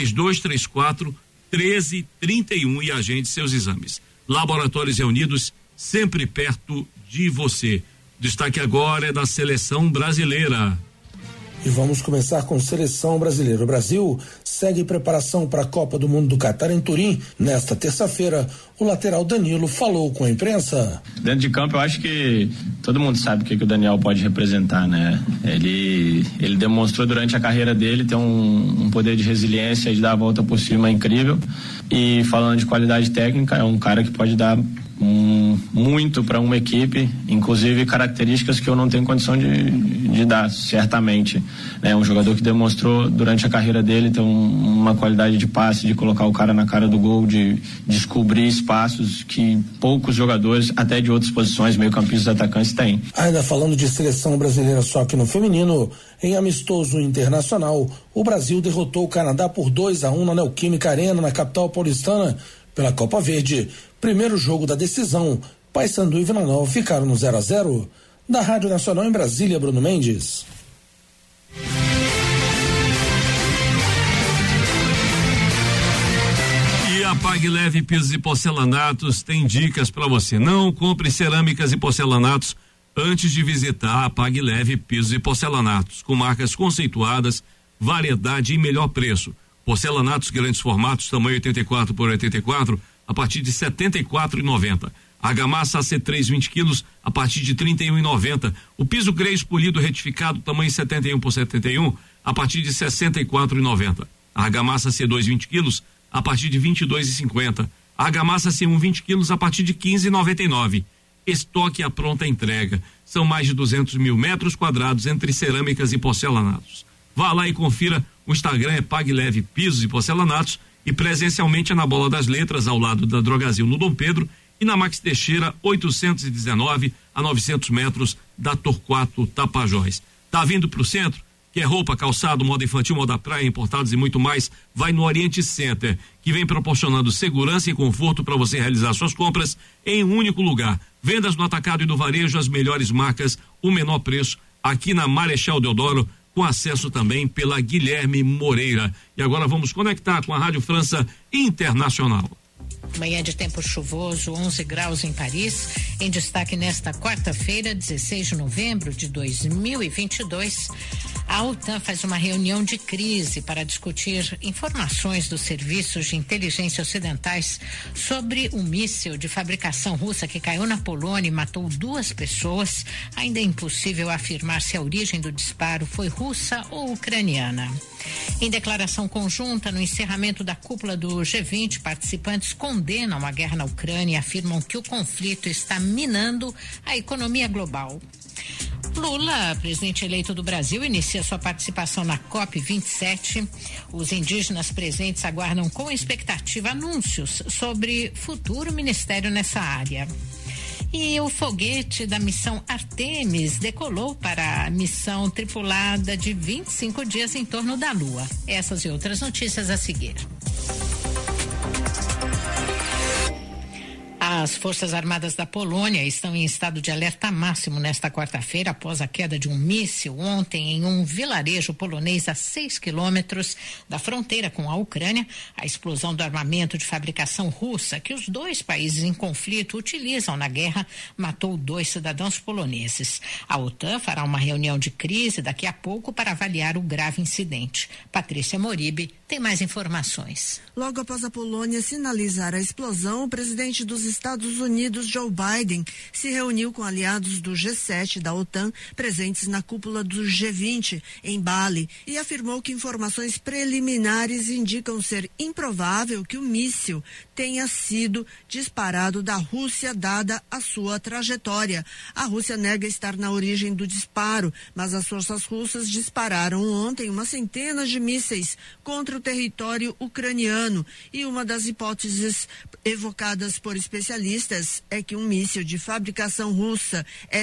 3234-1331 e agende seus exames. Laboratórios reunidos, sempre perto de você. Destaque agora é da seleção brasileira. E vamos começar com seleção brasileira. O Brasil segue preparação para a Copa do Mundo do Catar em Turim. Nesta terça-feira, o lateral Danilo falou com a imprensa. Dentro de campo, eu acho que todo mundo sabe o que o Daniel pode representar, né? Ele demonstrou durante a carreira dele ter um poder de resiliência, de dar a volta por cima incrível. E falando de qualidade técnica, é um cara que pode dar muito para uma equipe, inclusive características que eu não tenho condição de dar, certamente. É um jogador que demonstrou durante a carreira dele ter uma qualidade de passe, de colocar o cara na cara do gol, de descobrir espaços que poucos jogadores, até de outras posições, meio-campistas, atacantes, têm. Ainda falando de seleção brasileira, só que no feminino, em amistoso internacional, o Brasil derrotou o Canadá por 2-1 na Neoquímica Arena, na capital paulistana, pela Copa Verde. Primeiro jogo da decisão, Paysandu e Vila Nova ficaram no 0-0. Da Rádio Nacional em Brasília, Bruno Mendes. E a Pague Leve Pisos e Porcelanatos tem dicas para você. Não compre cerâmicas e porcelanatos antes de visitar a Pague Leve Pisos e Porcelanatos, com marcas conceituadas, variedade e melhor preço. Porcelanatos grandes formatos, tamanho 84 por 84, a partir de R$ 74,90. Argamassa AC3 20 quilos, a partir de R$ 31,90. O piso Grace polido retificado, tamanho 71 por 71, a partir de R$ 64,90. Argamassa C2 20 quilos, a partir de R$ 22,50. Argamassa C1 20 quilos, a partir de R$ 15,99. Estoque à pronta entrega. São mais de 200 mil metros quadrados entre cerâmicas e porcelanatos. Vá lá e confira. O Instagram é Pague Leve Pisos e Porcelanatos e presencialmente é na Bola das Letras, ao lado da Drogazil no Dom Pedro, e na Max Teixeira 819, a 900 metros da Torquato Tapajós. Tá vindo pro centro? Quer roupa, calçado, moda infantil, moda praia, importados e muito mais? Vai no Oriente Center, que vem proporcionando segurança e conforto para você realizar suas compras em um único lugar. Vendas no atacado e no varejo, as melhores marcas, o menor preço, aqui na Marechal Deodoro, com acesso também pela Guilherme Moreira. E agora vamos conectar com a Rádio França Internacional. Manhã de tempo chuvoso, 11 graus em Paris. Em destaque nesta quarta-feira, 16 de novembro de 2022, a OTAN faz uma reunião de crise para discutir informações dos serviços de inteligência ocidentais sobre um míssil de fabricação russa que caiu na Polônia e matou 2 pessoas. Ainda é impossível afirmar se a origem do disparo foi russa ou ucraniana. Em declaração conjunta, no encerramento da cúpula do G20, participantes condenam a guerra na Ucrânia e afirmam que o conflito está minando a economia global. Lula, presidente eleito do Brasil, inicia sua participação na COP27. Os indígenas presentes aguardam com expectativa anúncios sobre futuro ministério nessa área. E o foguete da missão Artemis decolou para a missão tripulada de 25 dias em torno da Lua. Essas e outras notícias a seguir. As Forças Armadas da Polônia estão em estado de alerta máximo nesta quarta-feira após a queda de um míssil ontem em um vilarejo polonês a 6 quilômetros da fronteira com a Ucrânia. A explosão do armamento de fabricação russa que os 2 países em conflito utilizam na guerra matou 2 cidadãos poloneses. A OTAN fará uma reunião de crise daqui a pouco para avaliar o grave incidente. Patrícia Moribe tem mais informações. Logo após a Polônia sinalizar a explosão, o presidente dos Estados Unidos, Joe Biden, se reuniu com aliados do G7 da OTAN presentes na cúpula do G20 em Bali e afirmou que informações preliminares indicam ser improvável que o míssil tenha sido disparado da Rússia dada a sua trajetória. A Rússia nega estar na origem do disparo, mas as forças russas dispararam ontem uma centena de mísseis contra o território ucraniano e uma das hipóteses evocadas por especialistas é que um míssil de fabricação russa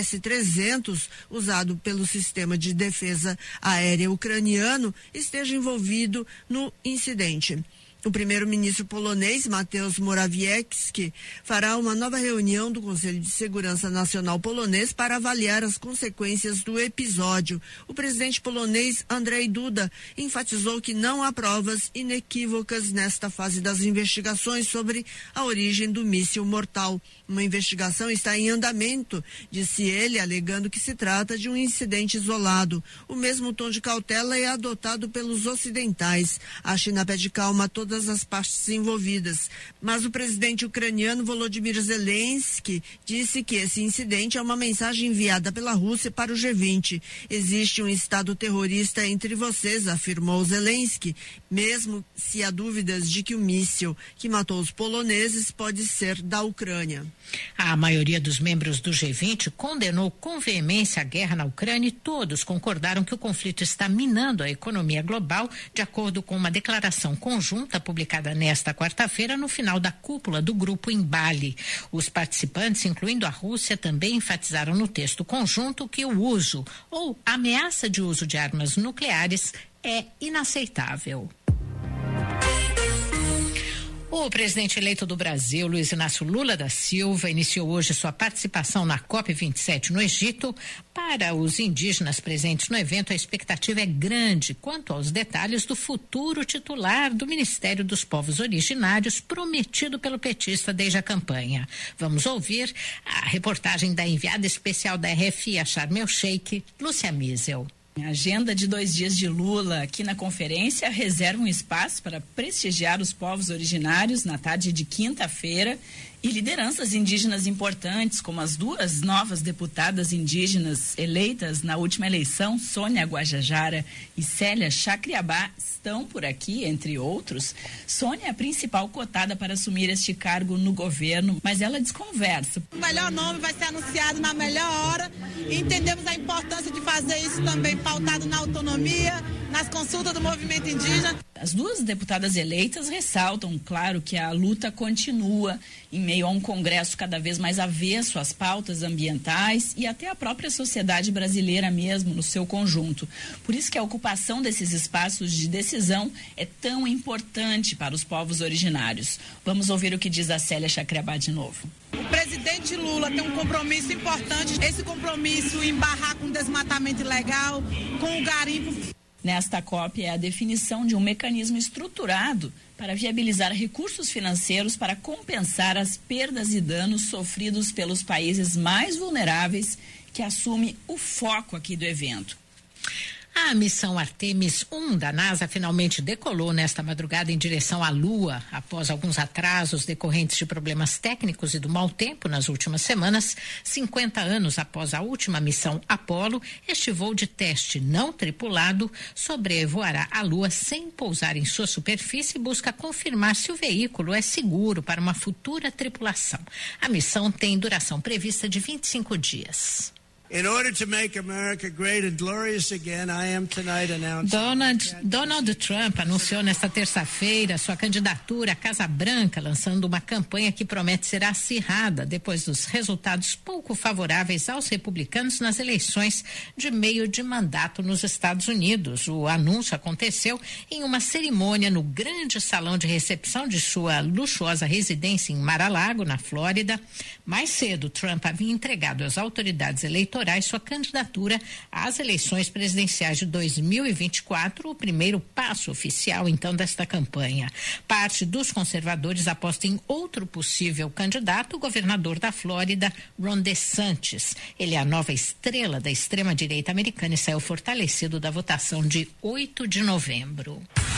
S-300, usado pelo sistema de defesa aérea ucraniano, esteja envolvido no incidente. O primeiro-ministro polonês, Mateusz Morawiecki, fará uma nova reunião do Conselho de Segurança Nacional polonês para avaliar as consequências do episódio. O presidente polonês, Andrzej Duda, enfatizou que não há provas inequívocas nesta fase das investigações sobre a origem do míssil mortal. Uma investigação está em andamento, disse ele, alegando que se trata de um incidente isolado. O mesmo tom de cautela é adotado pelos ocidentais. A China pede calma a todas as partes envolvidas. Mas o presidente ucraniano Volodymyr Zelensky disse que esse incidente é uma mensagem enviada pela Rússia para o G20. Existe um estado terrorista entre vocês, afirmou Zelensky, mesmo se há dúvidas de que o míssil que matou os poloneses pode ser da Ucrânia. A maioria dos membros do G20 condenou com veemência a guerra na Ucrânia e todos concordaram que o conflito está minando a economia global, de acordo com uma declaração conjunta publicada nesta quarta-feira no final da cúpula do grupo em Bali. Os participantes, incluindo a Rússia, também enfatizaram no texto conjunto que o uso ou ameaça de uso de armas nucleares é inaceitável. O presidente eleito do Brasil, Luiz Inácio Lula da Silva, iniciou hoje sua participação na COP27 no Egito. Para os indígenas presentes no evento, a expectativa é grande quanto aos detalhes do futuro titular do Ministério dos Povos Originários, prometido pelo petista desde a campanha. Vamos ouvir a reportagem da enviada especial da RFI a Sharm el-Sheikh, Lúcia Miesel. A agenda de 2 dias de Lula aqui na conferência reserva um espaço para prestigiar os povos originários na tarde de quinta-feira e lideranças indígenas importantes, como as 2 novas deputadas indígenas eleitas na última eleição, Sônia Guajajara e Célia Chacriabá, estão por aqui, entre outros. Sônia é a principal cotada para assumir este cargo no governo, mas ela desconversa. O melhor nome vai ser anunciado na melhor hora e entendemos a importância de fazer isso também pautado na autonomia, nas consultas do movimento indígena. As duas deputadas eleitas ressaltam, claro, que a luta continua em meio a um Congresso cada vez mais avesso às pautas ambientais e até a própria sociedade brasileira mesmo, no seu conjunto. Por isso que a ocupação desses espaços de decisão é tão importante para os povos originários. Vamos ouvir o que diz a Célia Chacriabá de novo. O presidente Lula tem um compromisso importante, esse compromisso em barrar com o desmatamento ilegal, com o garimpo. Nesta COP é a definição de um mecanismo estruturado para viabilizar recursos financeiros para compensar as perdas e danos sofridos pelos países mais vulneráveis, que assume o foco aqui do evento. A missão Artemis 1 da NASA finalmente decolou nesta madrugada em direção à Lua, após alguns atrasos decorrentes de problemas técnicos e do mau tempo nas últimas semanas. 50 anos após a última missão Apollo, este voo de teste não tripulado sobrevoará a Lua sem pousar em sua superfície e busca confirmar se o veículo é seguro para uma futura tripulação. A missão tem duração prevista de 25 dias. In order to make America great and glorious again, I am tonight announcing... Donald Trump anunciou nesta terça-feira sua candidatura à Casa Branca, lançando uma campanha que promete ser acirrada depois dos resultados pouco favoráveis aos republicanos nas eleições de meio de mandato nos Estados Unidos. O anúncio aconteceu em uma cerimônia no grande salão de recepção de sua luxuosa residência em Mar-a-Lago, na Flórida. Mais cedo, Trump havia entregado às autoridades eleitorais sua candidatura às eleições presidenciais de 2024, o primeiro passo oficial, então, desta campanha. Parte dos conservadores aposta em outro possível candidato, o governador da Flórida, Ron DeSantis. Ele é a nova estrela da extrema-direita americana e saiu fortalecido da votação de 8 de novembro.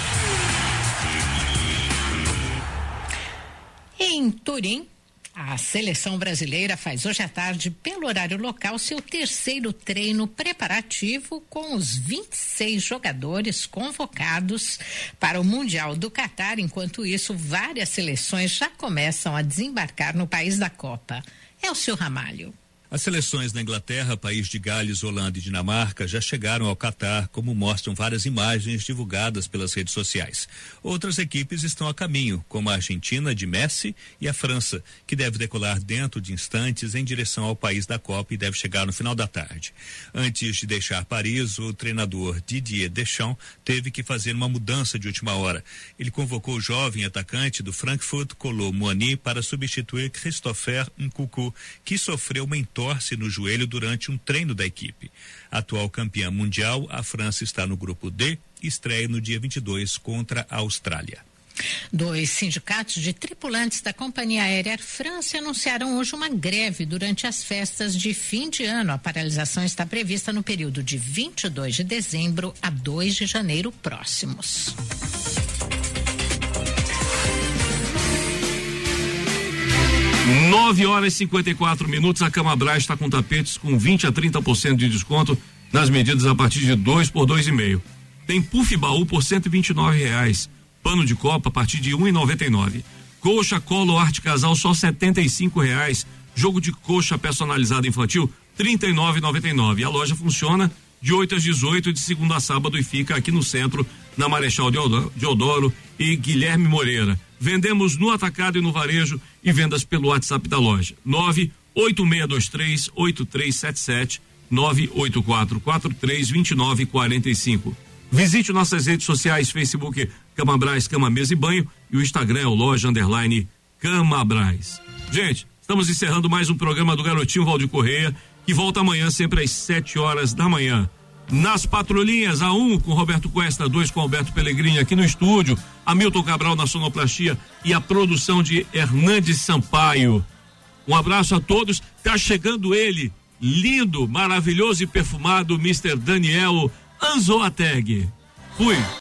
Em Turim, a seleção brasileira faz hoje à tarde, pelo horário local, seu terceiro treino preparativo com os 26 jogadores convocados para o Mundial do Catar. Enquanto isso, várias seleções já começam a desembarcar no país da Copa. Elcio Ramalho. As seleções da Inglaterra, País de Gales, Holanda e Dinamarca já chegaram ao Catar, como mostram várias imagens divulgadas pelas redes sociais. Outras equipes estão a caminho, como a Argentina de Messi e a França, que deve decolar dentro de instantes em direção ao país da Copa e deve chegar no final da tarde. Antes de deixar Paris, o treinador Didier Deschamps teve que fazer uma mudança de última hora. Ele convocou o jovem atacante do Frankfurt, Kolo Muani, para substituir Christopher Nkunku, que sofreu uma entorse no joelho durante um treino da equipe. Atual campeã mundial, a França está no grupo D e estreia no dia 22 contra a Austrália. 2 sindicatos de tripulantes da companhia aérea Air France anunciaram hoje uma greve durante as festas de fim de ano. A paralisação está prevista no período de 22 de dezembro a 2 de janeiro próximos. 9h54. A Camabras está com tapetes com 20 a 30% de desconto nas medidas a partir de 2 por 2,5. Tem puff baú por R$129. Pano de copa a partir de R$1,99. Coxa Colo Arte Casal só R$75. Jogo de coxa personalizado infantil R$39,99. A loja funciona de 8 às 18, de segunda a sábado, e fica aqui no centro, na Marechal Deodoro e Guilherme Moreira. Vendemos no atacado e no varejo e vendas pelo WhatsApp da loja. 986238377, 984432945. Visite nossas redes sociais, Facebook Camabras, Cama, Mesa e Banho, e o Instagram é o loja_Camabras. Gente, estamos encerrando mais um programa do Garotinho Valdir Correia, que volta amanhã sempre às 7 horas da manhã. Nas patrulhinhas, a 1 com Roberto Cuesta, a 2 com Alberto Pellegrini aqui no estúdio, Hamilton Cabral na sonoplastia e a produção de Hernandes Sampaio. Um abraço a todos. Tá chegando ele, lindo, maravilhoso e perfumado, Mr. Daniel Anzoateg. Fui.